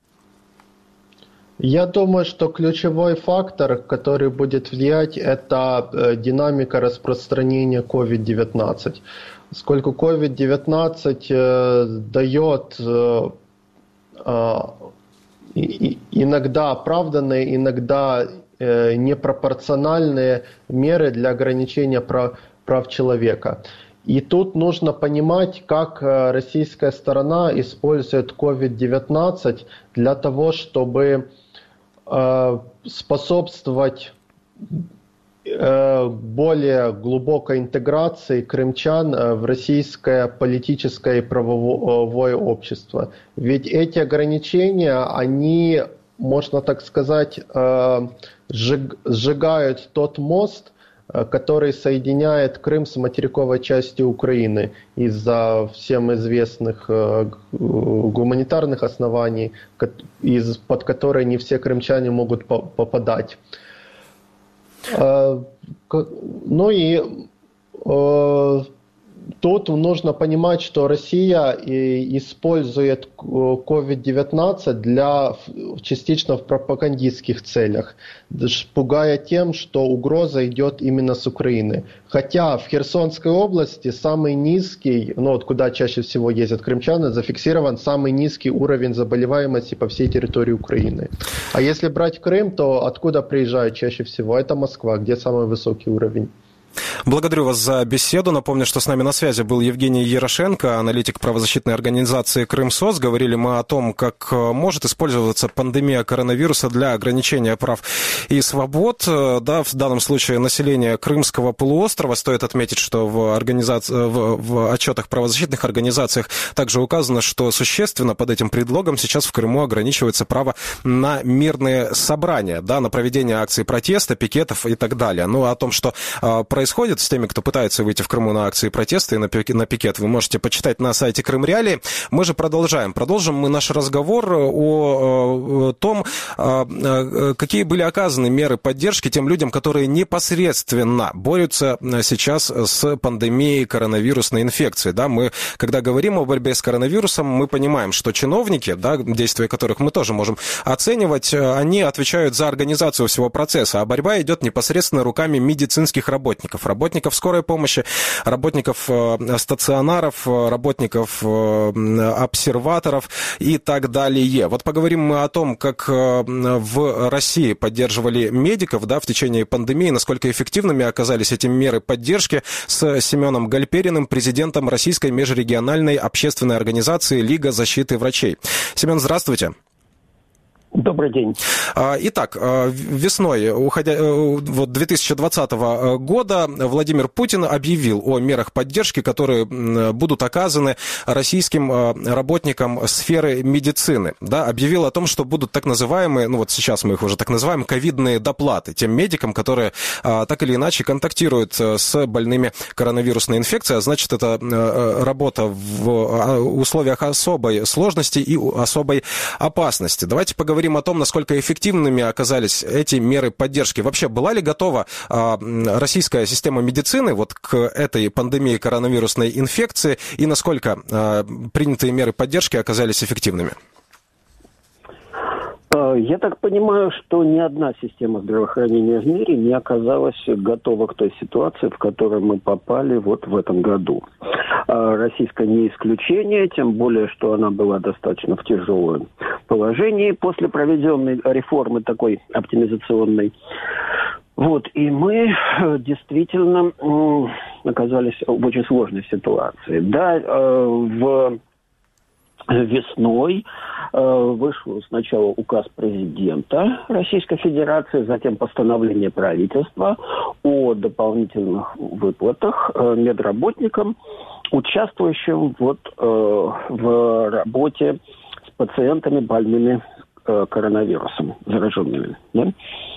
Я думаю, что ключевой фактор, который будет влиять, это динамика распространения ковид девятнадцать. Поскольку ковид девятнадцать дает иногда оправданные, иногда непропорциональные меры для ограничения прав, прав человека. И тут нужно понимать, как российская сторона использует ковид девятнадцать для того, чтобы э, способствовать э, более глубокой интеграции крымчан в российское политическое и правовое общество. Ведь эти ограничения, они, можно так сказать, э, сжигают тот мост, который соединяет Крым с материковой частью Украины из-за всем известных гуманитарных оснований, из-под которой не все крымчане могут попадать. Ну и тут нужно понимать, что Россия использует ковид девятнадцать для, частично в пропагандистских целях, пугая тем, что угроза идет именно с Украины. Хотя в Херсонской области самый низкий, ну вот куда чаще всего ездят крымчане, зафиксирован самый низкий уровень заболеваемости по всей территории Украины. А если брать Крым, то откуда приезжают чаще всего? Это Москва, где самый высокий уровень. Благодарю вас за беседу. Напомню, что с нами на связи был Евгений Ярошенко, аналитик правозащитной организации «Крымсоц». Говорили мы о том, как может использоваться пандемия коронавируса для ограничения прав и свобод. Да, в данном случае население Крымского полуострова. Стоит отметить, что в, организации, в, в отчетах правозащитных организациях также указано, что существенно под этим предлогом сейчас в Крыму ограничивается право на мирные собрания, да, на проведение акций протеста, пикетов и так далее. Ну, о том, что происходит происходит с теми, кто пытается выйти в Крыму на акции протеста и на пикет, вы можете почитать на сайте Крым Реалии. Мы же продолжаем. Продолжим мы наш разговор о, о том, какие были оказаны меры поддержки тем людям, которые непосредственно борются сейчас с пандемией коронавирусной инфекции. Да, мы, когда говорим о борьбе с коронавирусом, мы понимаем, что чиновники, да, действия которых мы тоже можем оценивать, они отвечают за организацию всего процесса, а борьба идет непосредственно руками медицинских работников. Работников скорой помощи, работников стационаров, работников обсерваторов и так далее. Вот поговорим мы о том, как в России поддерживали медиков, да, в течение пандемии, насколько эффективными оказались эти меры поддержки, с Семеном Гальпериным, президентом Российской межрегиональной общественной организации «Лига защиты врачей». Семен, здравствуйте. Добрый день. Итак, весной уходя, вот две тысячи двадцатого года Владимир Путин объявил о мерах поддержки, которые будут оказаны российским работникам сферы медицины. Да, объявил о том, что будут так называемые, ну вот сейчас мы их уже так называем, ковидные доплаты тем медикам, которые так или иначе контактируют с больными коронавирусной инфекцией. А значит, это работа в условиях особой сложности и особой опасности. Давайте поговорим Говорим о том, насколько эффективными оказались эти меры поддержки. Вообще, была ли готова а, российская система медицины вот к этой пандемии коронавирусной инфекции и насколько а, принятые меры поддержки оказались эффективными? Я так понимаю, что ни одна система здравоохранения в мире не оказалась готова к той ситуации, в которую мы попали вот в этом году. Российская не исключение, тем более, что она была достаточно в тяжелом положении после проведенной реформы такой оптимизационной. Вот, и мы действительно оказались в очень сложной ситуации. Да, в весной вышел сначала указ президента Российской Федерации, затем постановление правительства о дополнительных выплатах медработникам, участвующим вот в работе с пациентами, больными коронавирусом, зараженными. Да?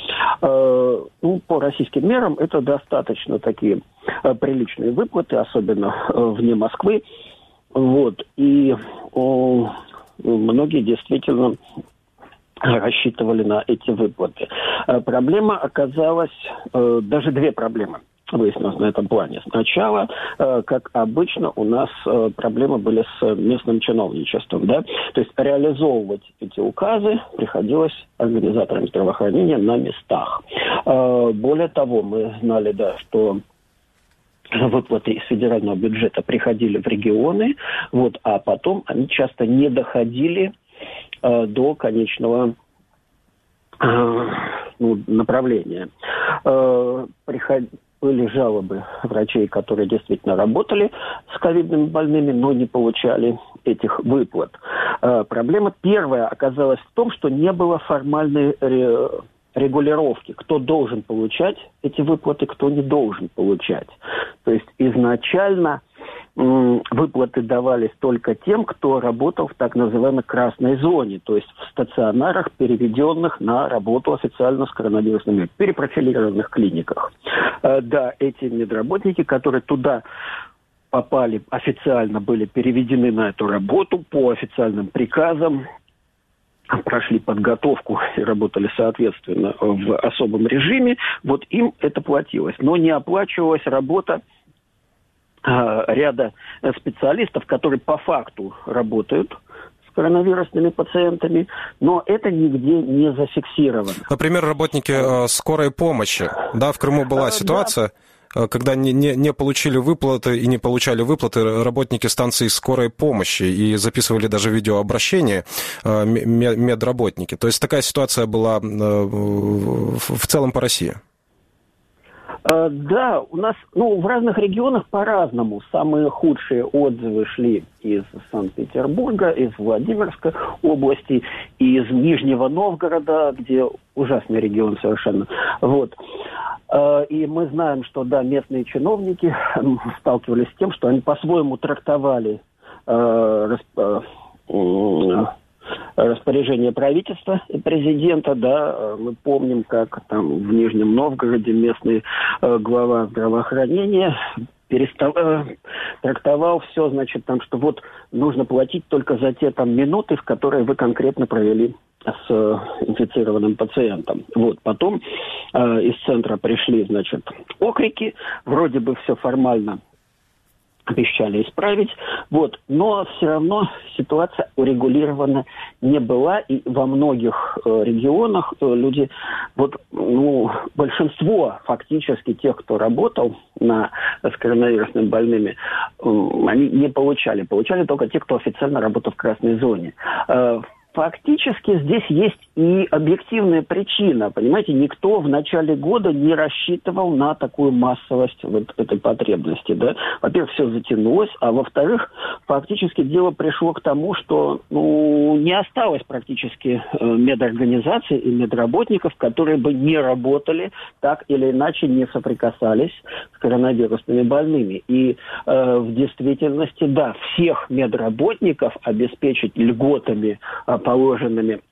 Э, ну, по российским мерам это достаточно такие э, приличные выплаты, особенно э, вне Москвы. Вот. И э, многие действительно рассчитывали на эти выплаты. Э, проблема оказалась, э, даже две проблемы выяснилось на этом плане. Сначала, э, как обычно, у нас э, проблемы были с местным чиновничеством. Да? То есть реализовывать эти указы приходилось организаторам здравоохранения на местах. Э, более того, мы знали, да, что выплаты из федерального бюджета приходили в регионы, вот, а потом они часто не доходили э, до конечного э, ну, направления. Э, приход... Были жалобы врачей, которые действительно работали с ковидными больными, но не получали этих выплат. Э, проблема первая оказалась в том, что не было формальной ре... регулировки, кто должен получать эти выплаты, кто не должен получать. То есть изначально м, выплаты давались только тем, кто работал в так называемой красной зоне, то есть в стационарах, переведенных на работу официально с коронавирусными, перепрофилированных клиниках. Э, да, эти медработники, которые туда попали, официально были переведены на эту работу по официальным приказам, прошли подготовку и работали, соответственно, в особом режиме, вот им это платилось. Но не оплачивалась работа э, ряда специалистов, которые по факту работают с коронавирусными пациентами, но это нигде не зафиксировано. Например, работники э, скорой помощи. Да, в Крыму была а, ситуация... Да. Когда не, не, не получили выплаты и не получали выплаты работники станции скорой помощи и записывали даже видеообращение медработники. То есть такая ситуация была в целом по России. Да, у нас, ну, в разных регионах по-разному. Самые худшие отзывы шли из Санкт-Петербурга, из Владимирской области, из Нижнего Новгорода, где ужасный регион совершенно. Вот. И мы знаем, что, да, местные чиновники сталкивались с тем, что они по-своему трактовали э, расп... распоряжение правительства и президента, да, мы помним, как там в Нижнем Новгороде местный э, глава здравоохранения перестал, э, трактовал все, значит, там, что вот нужно платить только за те там минуты, в которые вы конкретно провели с э, инфицированным пациентом. Вот, потом э, из центра пришли, значит, окрики, вроде бы все формально обещали исправить, вот, но все равно ситуация урегулирована не была, и во многих э, регионах э, люди, вот, ну, большинство фактически тех, кто работал на, с коронавирусными больными, э, они не получали, получали только те, кто официально работал в красной зоне. Э, Фактически здесь есть и объективная причина. Понимаете, никто в начале года не рассчитывал на такую массовость вот этой потребности. Да? Во-первых, все затянулось, а во-вторых, фактически дело пришло к тому, что ну, не осталось практически э, медорганизаций и медработников, которые бы не работали, так или иначе не соприкасались с коронавирусными больными. И э, в действительности, да, всех медработников обеспечить льготами, положенными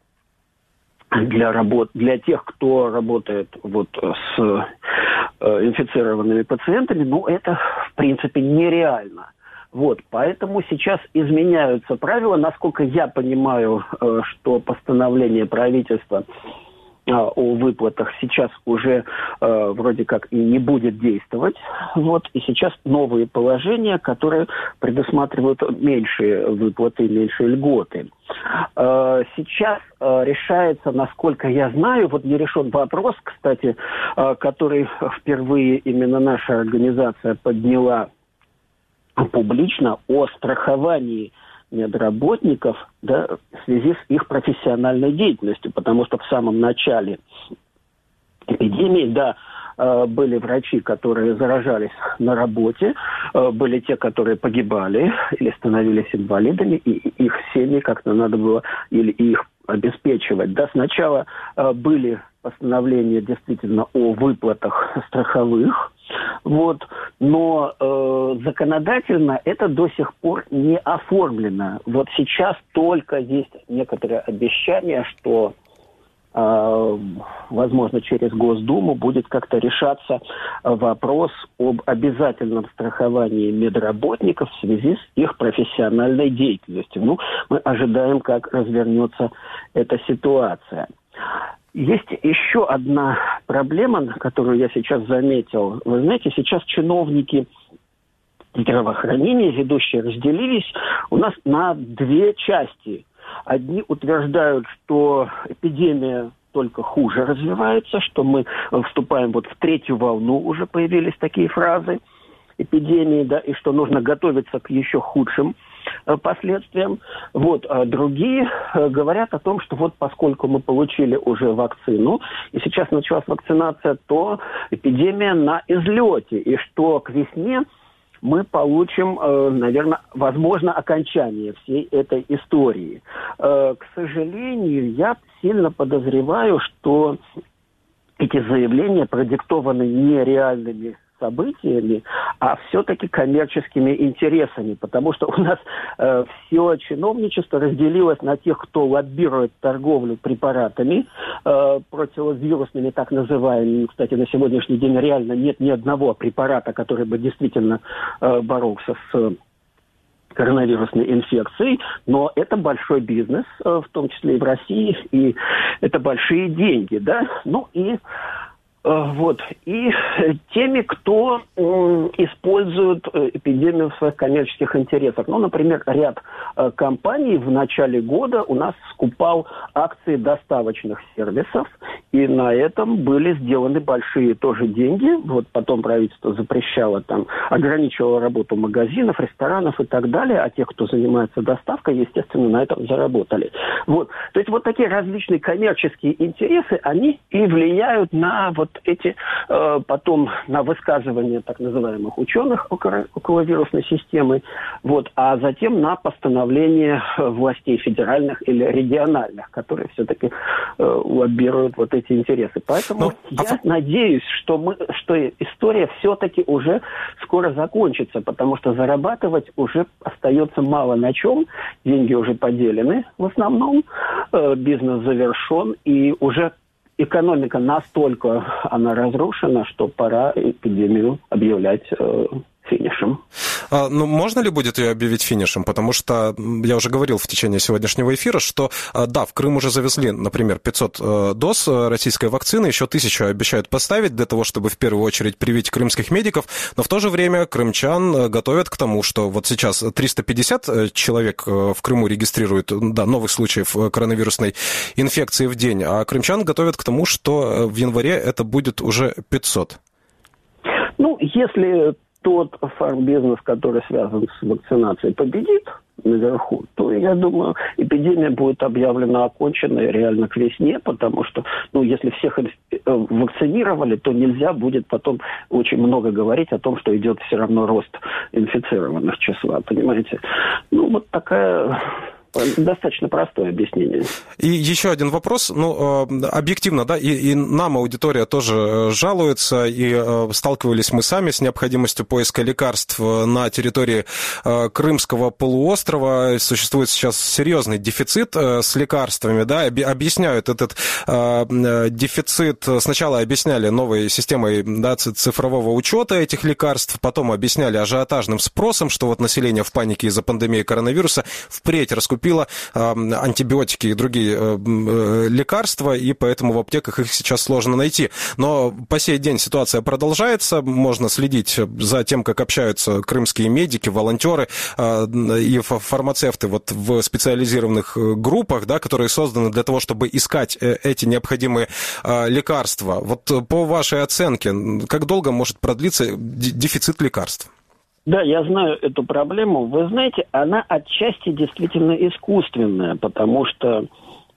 для работ, для тех, кто работает вот с э, инфицированными пациентами, ну, это, в принципе, нереально. Вот, поэтому сейчас изменяются правила. Насколько я понимаю, э, что постановление правительства э, о выплатах сейчас уже э, вроде как и не будет действовать. Вот, и сейчас новые положения, которые предусматривают меньшие выплаты, меньшие льготы. Сейчас решается, насколько я знаю, вот не решен вопрос, кстати, который впервые именно наша организация подняла публично, о страховании медработников, да, в связи с их профессиональной деятельностью, потому что в самом начале эпидемии, да, были врачи, которые заражались на работе, были те, которые погибали или становились инвалидами, и их семьи как-то надо было или их обеспечивать. Да, сначала были постановления действительно о выплатах страховых, вот, но э, законодательно это до сих пор не оформлено. Вот сейчас только есть некоторые обещания, что э, возможно через Госдуму будет как-то решаться вопрос об обязательном страховании медработников в связи с их профессиональной деятельностью. Ну, мы ожидаем, как развернется эта ситуация. Есть еще одна проблема, которую я сейчас заметил. Вы знаете, сейчас чиновники здравоохранения, ведущие, разделились у нас на две части. Одни утверждают, что эпидемия только хуже развивается, что мы вступаем вот в третью волну, уже появились такие фразы эпидемии, да, и что нужно готовиться к еще худшим последствиям. Вот. А другие говорят о том, что вот поскольку мы получили уже вакцину, и сейчас началась вакцинация, то эпидемия на излете, и что к весне мы получим, наверное, возможно, окончание всей этой истории. К сожалению, я сильно подозреваю, что эти заявления продиктованы нереальными событиями, а все-таки коммерческими интересами, потому что у нас э, все чиновничество разделилось на тех, кто лоббирует торговлю препаратами э, противовирусными, так называемыми. Кстати, на сегодняшний день реально нет ни одного препарата, который бы действительно э, боролся с коронавирусной инфекцией, но это большой бизнес, э, в том числе и в России, и это большие деньги, да, ну и Вот. И теми, кто э, использует эпидемию в своих коммерческих интересах. Ну, например, ряд э, компаний в начале года у нас скупал акции доставочных сервисов, и на этом были сделаны большие тоже деньги. Вот потом правительство запрещало, там, ограничивало работу магазинов, ресторанов и так далее, а те, кто занимается доставкой, естественно, на этом заработали. Вот. То есть вот такие различные коммерческие интересы, они и влияют на вот эти э, потом на высказывания так называемых ученых около, околовирусной системы, вот, а затем на постановление властей федеральных или региональных, которые все-таки э, лоббируют вот эти интересы. Поэтому ну, я а... надеюсь, что, мы, что история все-таки уже скоро закончится, потому что зарабатывать уже остается мало на чем, деньги уже поделены в основном, э, бизнес завершен, и уже экономика настолько она разрушена, что пора эпидемию объявлять э, финишем. А, ну, можно ли будет ее объявить финишем? Потому что я уже говорил в течение сегодняшнего эфира, что, да, в Крым уже завезли, например, пятьсот доз российской вакцины, еще тысячу обещают поставить для того, чтобы в первую очередь привить крымских медиков, но в то же время крымчан готовят к тому, что вот сейчас триста пятьдесят человек в Крыму регистрируют, да, новых случаев коронавирусной инфекции в день, а крымчан готовят к тому, что в январе это будет уже пятьсот. Ну, если тот фармбизнес, который связан с вакцинацией, победит наверху, то, я думаю, эпидемия будет объявлена оконченной реально к весне, потому что, ну, если всех вакцинировали, то нельзя будет потом очень много говорить о том, что идет все равно рост инфицированных числа, понимаете? Ну, вот такая... Достаточно простое объяснение. И еще один вопрос. Ну, объективно, да, и, и нам аудитория тоже жалуется, и сталкивались мы сами с необходимостью поиска лекарств на территории Крымского полуострова. Существует сейчас серьезный дефицит с лекарствами, да, объясняют этот дефицит. Сначала объясняли новой системой, да, цифрового учета этих лекарств, потом объясняли ажиотажным спросом, что вот население в панике из-за пандемии коронавируса впредь раскупило купила антибиотики и другие лекарства, и поэтому в аптеках их сейчас сложно найти. Но по сей день ситуация продолжается, можно следить за тем, как общаются крымские медики, волонтеры и фармацевты вот в специализированных группах, да, которые созданы для того, чтобы искать эти необходимые лекарства. Вот по вашей оценке, как долго может продлиться дефицит лекарств? Да, я знаю эту проблему. Вы знаете, она отчасти действительно искусственная, потому что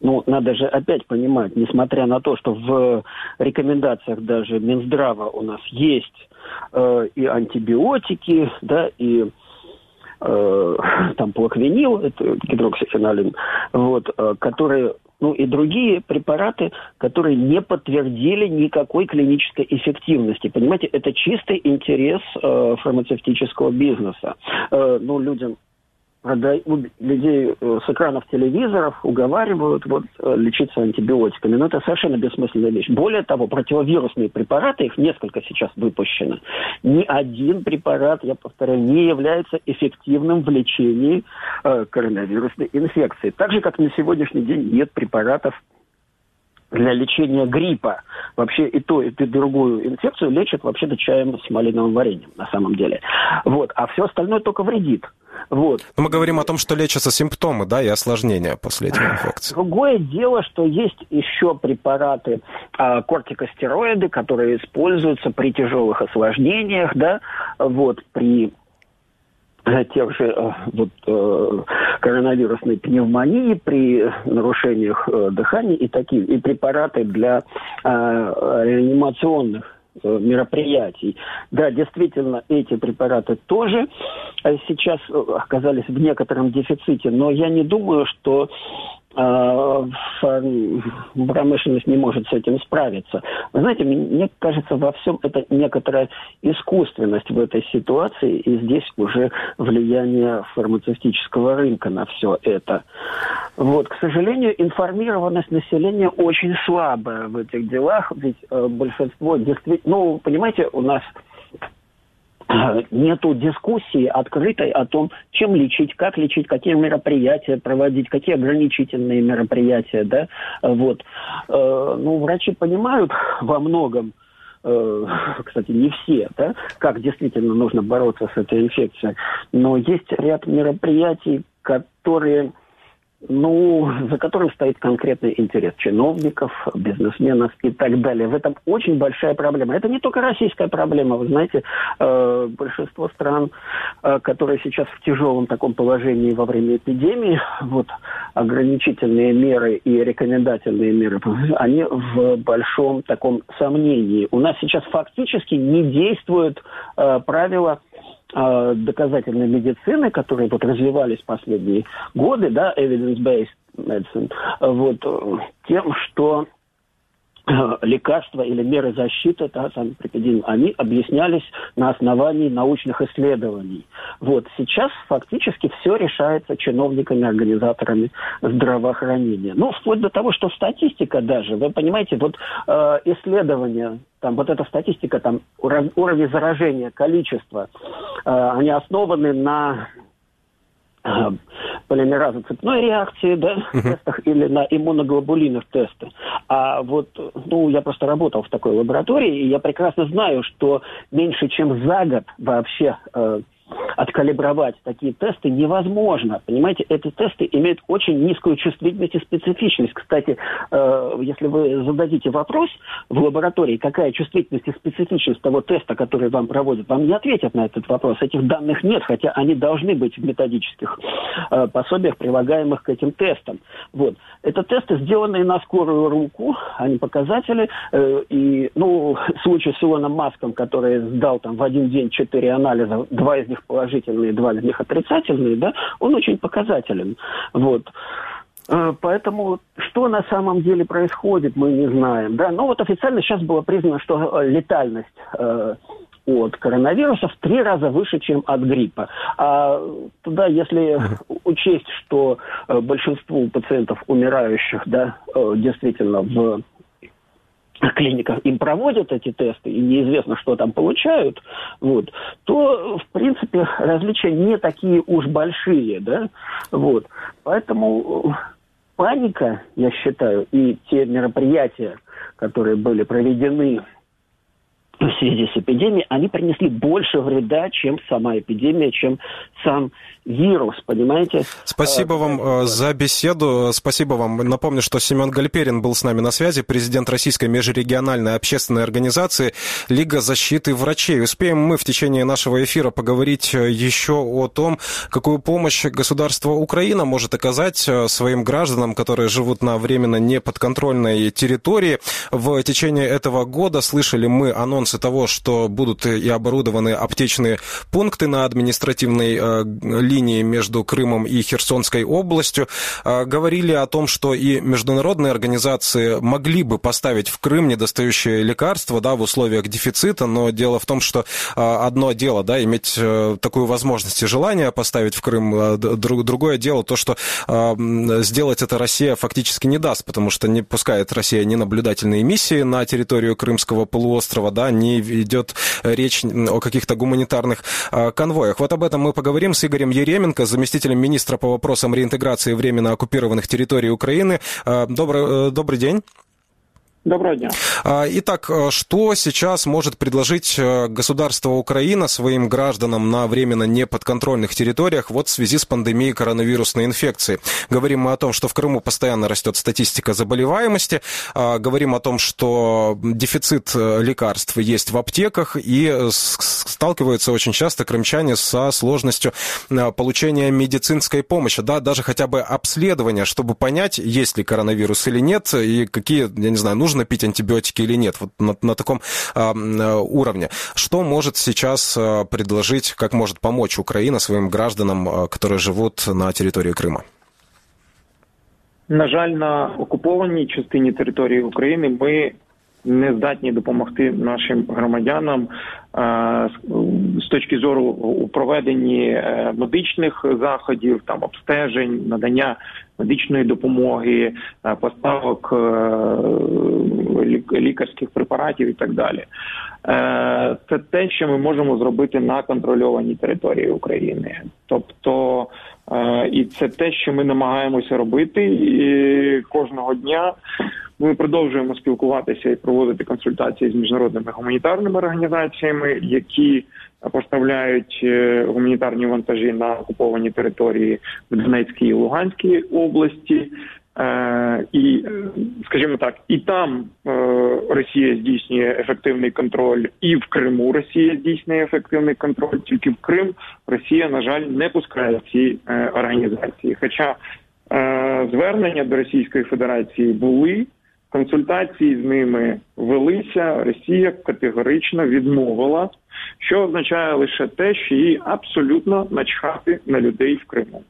ну, надо же опять понимать, несмотря на то, что в рекомендациях даже Минздрава у нас есть э, и антибиотики, да, и э, там плаквенил, это гидроксифенолин, вот, э, которые, ну, и другие препараты, которые не подтвердили никакой клинической эффективности. Понимаете, это чистый интерес э, фармацевтического бизнеса. Э, ну, людям людей с экранов телевизоров уговаривают вот, лечиться антибиотиками. Но это совершенно бессмысленная вещь. Более того, противовирусные препараты, их несколько сейчас выпущено. Ни один препарат, я повторяю, не является эффективным в лечении э, коронавирусной инфекции. Так же, как на сегодняшний день нет препаратов для лечения гриппа. Вообще и то, и ту, и другую инфекцию лечат вообще-то чаем с малиновым вареньем, на самом деле. Вот. А все остальное только вредит. Вот. Мы говорим о том, что лечатся симптомы, да, и осложнения после этих инфекций. Другое дело, что есть еще препараты, а, кортикостероиды, которые используются при тяжелых осложнениях, да, вот, при тех же вот, коронавирусной пневмонии, при нарушениях дыхания и такие, и препараты для а, реанимационных мероприятий. Да, действительно, эти препараты тоже сейчас оказались в некотором дефиците, но я не думаю, что э, промышленность не может с этим справиться. Вы знаете, мне кажется, во всем это некоторая искусственность в этой ситуации, и здесь уже влияние фармацевтического рынка на все это. Вот, к сожалению, информированность населения очень слабая в этих делах, ведь э, большинство действительно, ну, понимаете, у нас нету дискуссии открытой о том, чем лечить, как лечить, какие мероприятия проводить, какие ограничительные мероприятия, да, вот. Э, ну, врачи понимают во многом, э, кстати, не все, да, как действительно нужно бороться с этой инфекцией, но есть ряд мероприятий, которые, ну, за которым стоит конкретный интерес чиновников, бизнесменов и так далее. В этом очень большая проблема. Это не только российская проблема. Вы знаете, э, большинство стран, э, которые сейчас в тяжелом таком положении во время эпидемии, вот, ограничительные меры и рекомендательные меры, они в большом таком сомнении. У нас сейчас фактически не действуют э, правила доказательной медицины, которые вот развивались последние годы, да, evidence-based medicine, вот, тем, что лекарства или меры защиты, да, сами при эпидемии, они объяснялись на основании научных исследований. Вот сейчас фактически все решается чиновниками, организаторами здравоохранения. Ну, вплоть до того, что статистика даже, вы понимаете, вот э, исследования, там вот эта статистика, там уровень заражения, количество, э, они основаны на полимераза цепной реакции, да, uh-huh. тестах или на иммуноглобулинах тесты. А вот, ну, я просто работал в такой лаборатории, и я прекрасно знаю, что меньше чем за год вообще э, откалибровать такие тесты невозможно. Понимаете, эти тесты имеют очень низкую чувствительность и специфичность. Кстати, э, если вы зададите вопрос в лаборатории, какая чувствительность и специфичность того теста, который вам проводят, вам не ответят на этот вопрос. Этих данных нет, хотя они должны быть в методических э, пособиях, прилагаемых к этим тестам. Вот. Это тесты, сделанные на скорую руку, они показатели. Э, и, ну, случай с Илоном Маском, который сдал там в один день четыре анализа, два из них положительные, два из них отрицательные, да, он очень показателен. Вот. Поэтому что на самом деле происходит, мы не знаем. Да? Но вот официально сейчас было признано, что летальность э, от коронавируса в три раза выше, чем от гриппа. А туда, если учесть, что большинству пациентов, умирающих, да, действительно в клиниках им проводят эти тесты, и неизвестно, что там получают, вот, то, в принципе, различия не такие уж большие, да, вот. Поэтому паника, я считаю, и те мероприятия, которые были проведены в связи с эпидемией, они принесли больше вреда, чем сама эпидемия, чем сам вирус, понимаете? Спасибо вам за беседу, спасибо вам. Напомню, что Семен Гальперин был с нами на связи, президент Российской межрегиональной общественной организации «Лига защиты врачей». Успеем мы в течение нашего эфира поговорить еще о том, какую помощь государство Украина может оказать своим гражданам, которые живут на временно неподконтрольной территории. В течение этого года слышали мы анонсы того, что будут и оборудованы аптечные пункты на административной линии между Крымом и Херсонской областью. Говорили о том, что и международные организации могли бы поставить в Крым недостающие лекарства, да, в условиях дефицита, но дело в том, что одно дело, да, иметь такую возможность и желание поставить в Крым, другое дело то, что сделать это Россия фактически не даст, потому что не пускает Россия ни наблюдательные миссии на территорию Крымского полуострова, да, не идет речь о каких-то гуманитарных конвоях. Вот об этом мы поговорим с Игорем Еременко, заместителем министра по вопросам реинтеграции временно оккупированных территорий Украины. Добрый, добрый день. Доброго дня. Итак, что сейчас может предложить государство Украина своим гражданам на временно неподконтрольных территориях вот в связи с пандемией коронавирусной инфекции? Говорим мы о том, что в Крыму постоянно растет статистика заболеваемости, говорим о том, что дефицит лекарств есть в аптеках, и сталкиваются очень часто крымчане со сложностью получения медицинской помощи, да, даже хотя бы обследования, чтобы понять, есть ли коронавирус или нет, и какие, я не знаю, нужно нужно пить антибиотики или нет, вот на, на таком э, уровне. Что может сейчас э, предложить, как может помочь Украина своим гражданам, э, которые живут на территории Крима? На жаль, на окупованій частині території України ми не здатні допомогти нашим громадянам з точки зору у проведенні медичних заходів, там обстежень, надання медичної допомоги, поставок лікарських препаратів і так далі. Це те, що ми можемо зробити на контрольованій території України. Тобто, і це те, що ми намагаємося робити і кожного дня. Ми продовжуємо спілкуватися і проводити консультації з міжнародними гуманітарними організаціями, які поставляють гуманітарні вантажі на окуповані території в Донецькій і Луганській області. І, скажімо так, і там Росія здійснює ефективний контроль, і в Криму Росія здійснює ефективний контроль, тільки в Крим Росія, на жаль, не пускає ці організації. Хоча звернення до Російської Федерації були, консультації з ними велися, Росія категорично відмовила, що означає лише те, що їй абсолютно начхати на людей в Криму.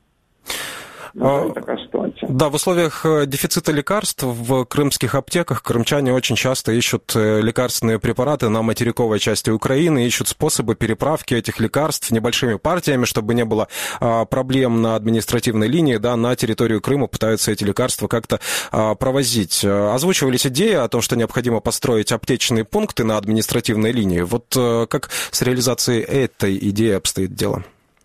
Вот такая ситуация. Да, в условиях дефицита лекарств в крымских аптеках крымчане очень часто ищут лекарственные препараты на материковой части Украины, ищут способы переправки этих лекарств небольшими партиями, чтобы не было проблем на административной линии, да, на территорию Крыма пытаются эти лекарства как-то провозить. Озвучивались идеи о том, что необходимо построить аптечные пункты на административной линии. Вот как с реализацией этой идеи обстоит дело?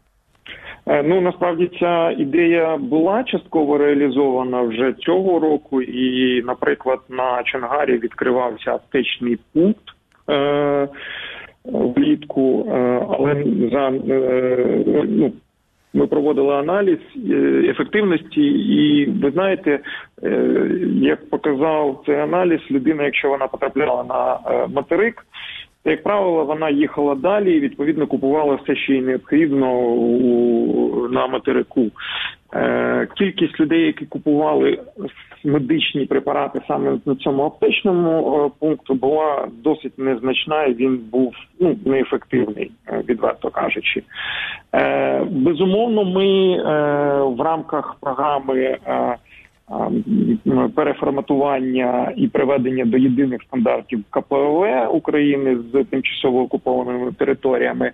Ну, насправді, ця ідея була частково реалізована вже цього року, і, наприклад, на Чонгарі відкривався аптечний пункт е- влітку, е- але за, е- ну, ми проводили аналіз ефективності, і, ви знаєте, е- як показав цей аналіз, людина, якщо вона потрапляла на е- материк, як правило, вона їхала далі і, відповідно, купувала все, що їй необхідно у, на материку. Е, кількість людей, які купували медичні препарати саме на цьому аптечному е, пункту, була досить незначна, і він був ну, неефективний, е, відверто кажучи. Е, безумовно, ми е, в рамках програми е, переформатування і приведення до єдиних стандартів ка пе о ве України з тимчасово окупованими територіями.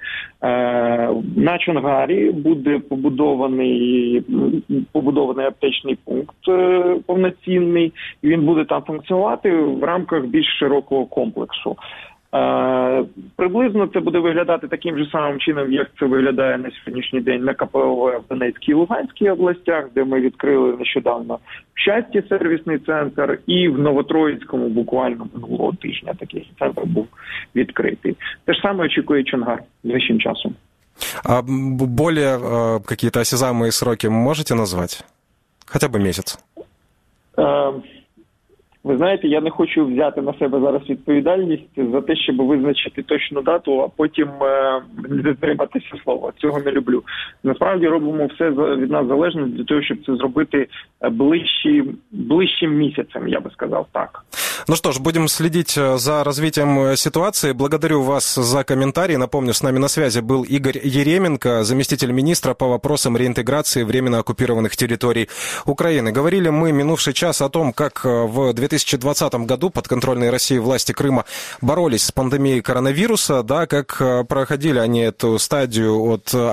На Чонгарі буде побудований, побудований аптечний пункт повноцінний, і він буде там функціонувати в рамках більш широкого комплексу. Приблизно це буде виглядати таким же самим чином, як це виглядає на сьогоднішній день на ка пе о ве в Донецькій і Луганській областях, де ми відкрили нещодавно в Щасті сервісний центр, і в Новотроїцькому буквально минулого тижня такий центр був відкритий. Те ж саме очікує Чонгар ближчим часом. А более э, какие-то осязаемые сроки можете назвать? Хотя бы месяц. Е, Ви знаєте, я не хочу взяти на себе зараз відповідальність за те, щоб визначити точну дату, а потім е, не дотриматися слова. Цього не люблю. Насправді робимо все від нас залежне для того, щоб це зробити ближчим, ближчим місяцем, я би сказав так. Ну что ж, будем следить за развитием ситуации. Благодарю вас за комментарий. Напомню, с нами на связи был Игорь Еременко, заместитель министра по вопросам реинтеграции временно оккупированных территорий Украины. Говорили мы минувший час о том, как в две тысячи двадцатом году подконтрольные России власти Крыма боролись с пандемией коронавируса, да, как проходили они эту стадию от